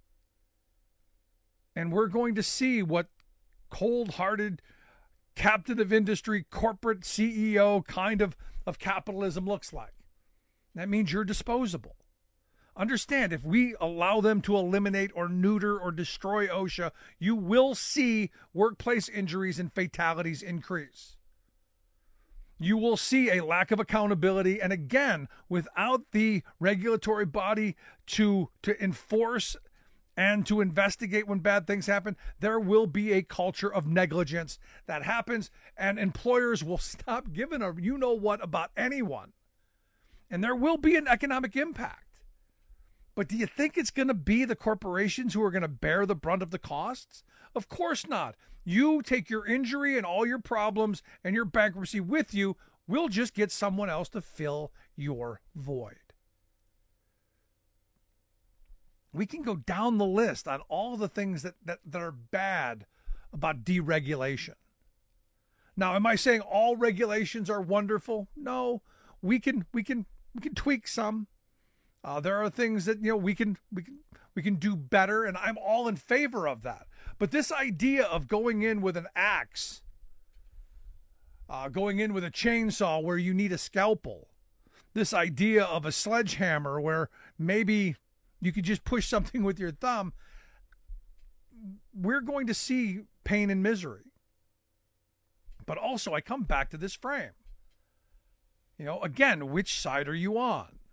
And we're going to see what cold-hearted, captain of industry, corporate C E O kind of, of capitalism looks like. That means you're disposable. Understand, if we allow them to eliminate or neuter or destroy OSHA, you will see workplace injuries and fatalities increase. You will see a lack of accountability. And again, without the regulatory body to, to enforce and to investigate when bad things happen, there will be a culture of negligence that happens, and employers will stop giving a you know what about anyone. And there will be an economic impact. But do you think it's going to be the corporations who are going to bear the brunt of the costs? Of course not. You take your injury and all your problems and your bankruptcy with you. We'll just get someone else to fill your void. We can go down the list on all the things that, that, that are bad about deregulation. Now, am I saying all regulations are wonderful? No, we can we can we can tweak some. Uh, there are things that, you know, we can we can we can do better, and I'm all in favor of that. But this idea of going in with an axe, uh, going in with a chainsaw where you need a scalpel, this idea of a sledgehammer where maybe you could just push something with your thumb, we're going to see pain and misery. But also, I come back to this frame. You know, again, which side are you on?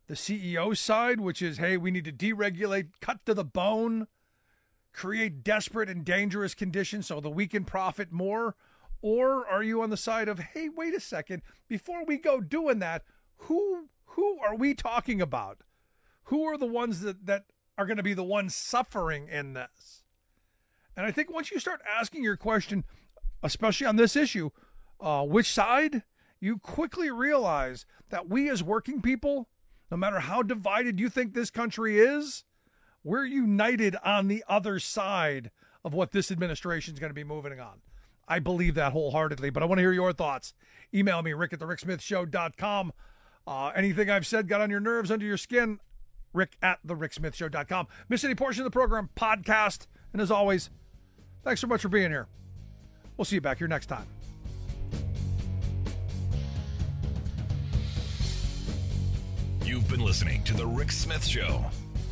the C E O side, which is, hey, we need to deregulate, cut to the bone, create desperate and dangerous conditions so that we can profit more? Or are you on the side of, hey, wait a second, before we go doing that, who who are we talking about? Who are the ones that, that are going to be the ones suffering in this? And I think once you start asking your question, especially on this issue, uh, which side, you quickly realize that we as working people, no matter how divided you think this country is, we're united on the other side of what this administration is going to be moving on. I believe that wholeheartedly, but I want to hear your thoughts. Email me, Rick at the Rick Smith Show dot com. Uh, anything I've said got on your nerves, under your skin, Rick at the Rick Smith Show dot com. Miss any portion of the program, podcast. And as always, thanks so much for being here. We'll see you back here next time. You've been listening to The Rick Smith Show.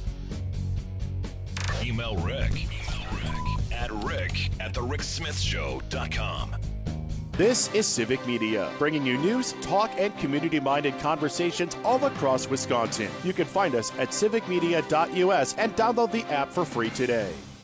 Email Rick, Email Rick at Rick at the Rick Smith Show dot com. This is Civic Media, bringing you news, talk, and community-minded conversations all across Wisconsin. You can find us at civic media dot U S and download the app for free today.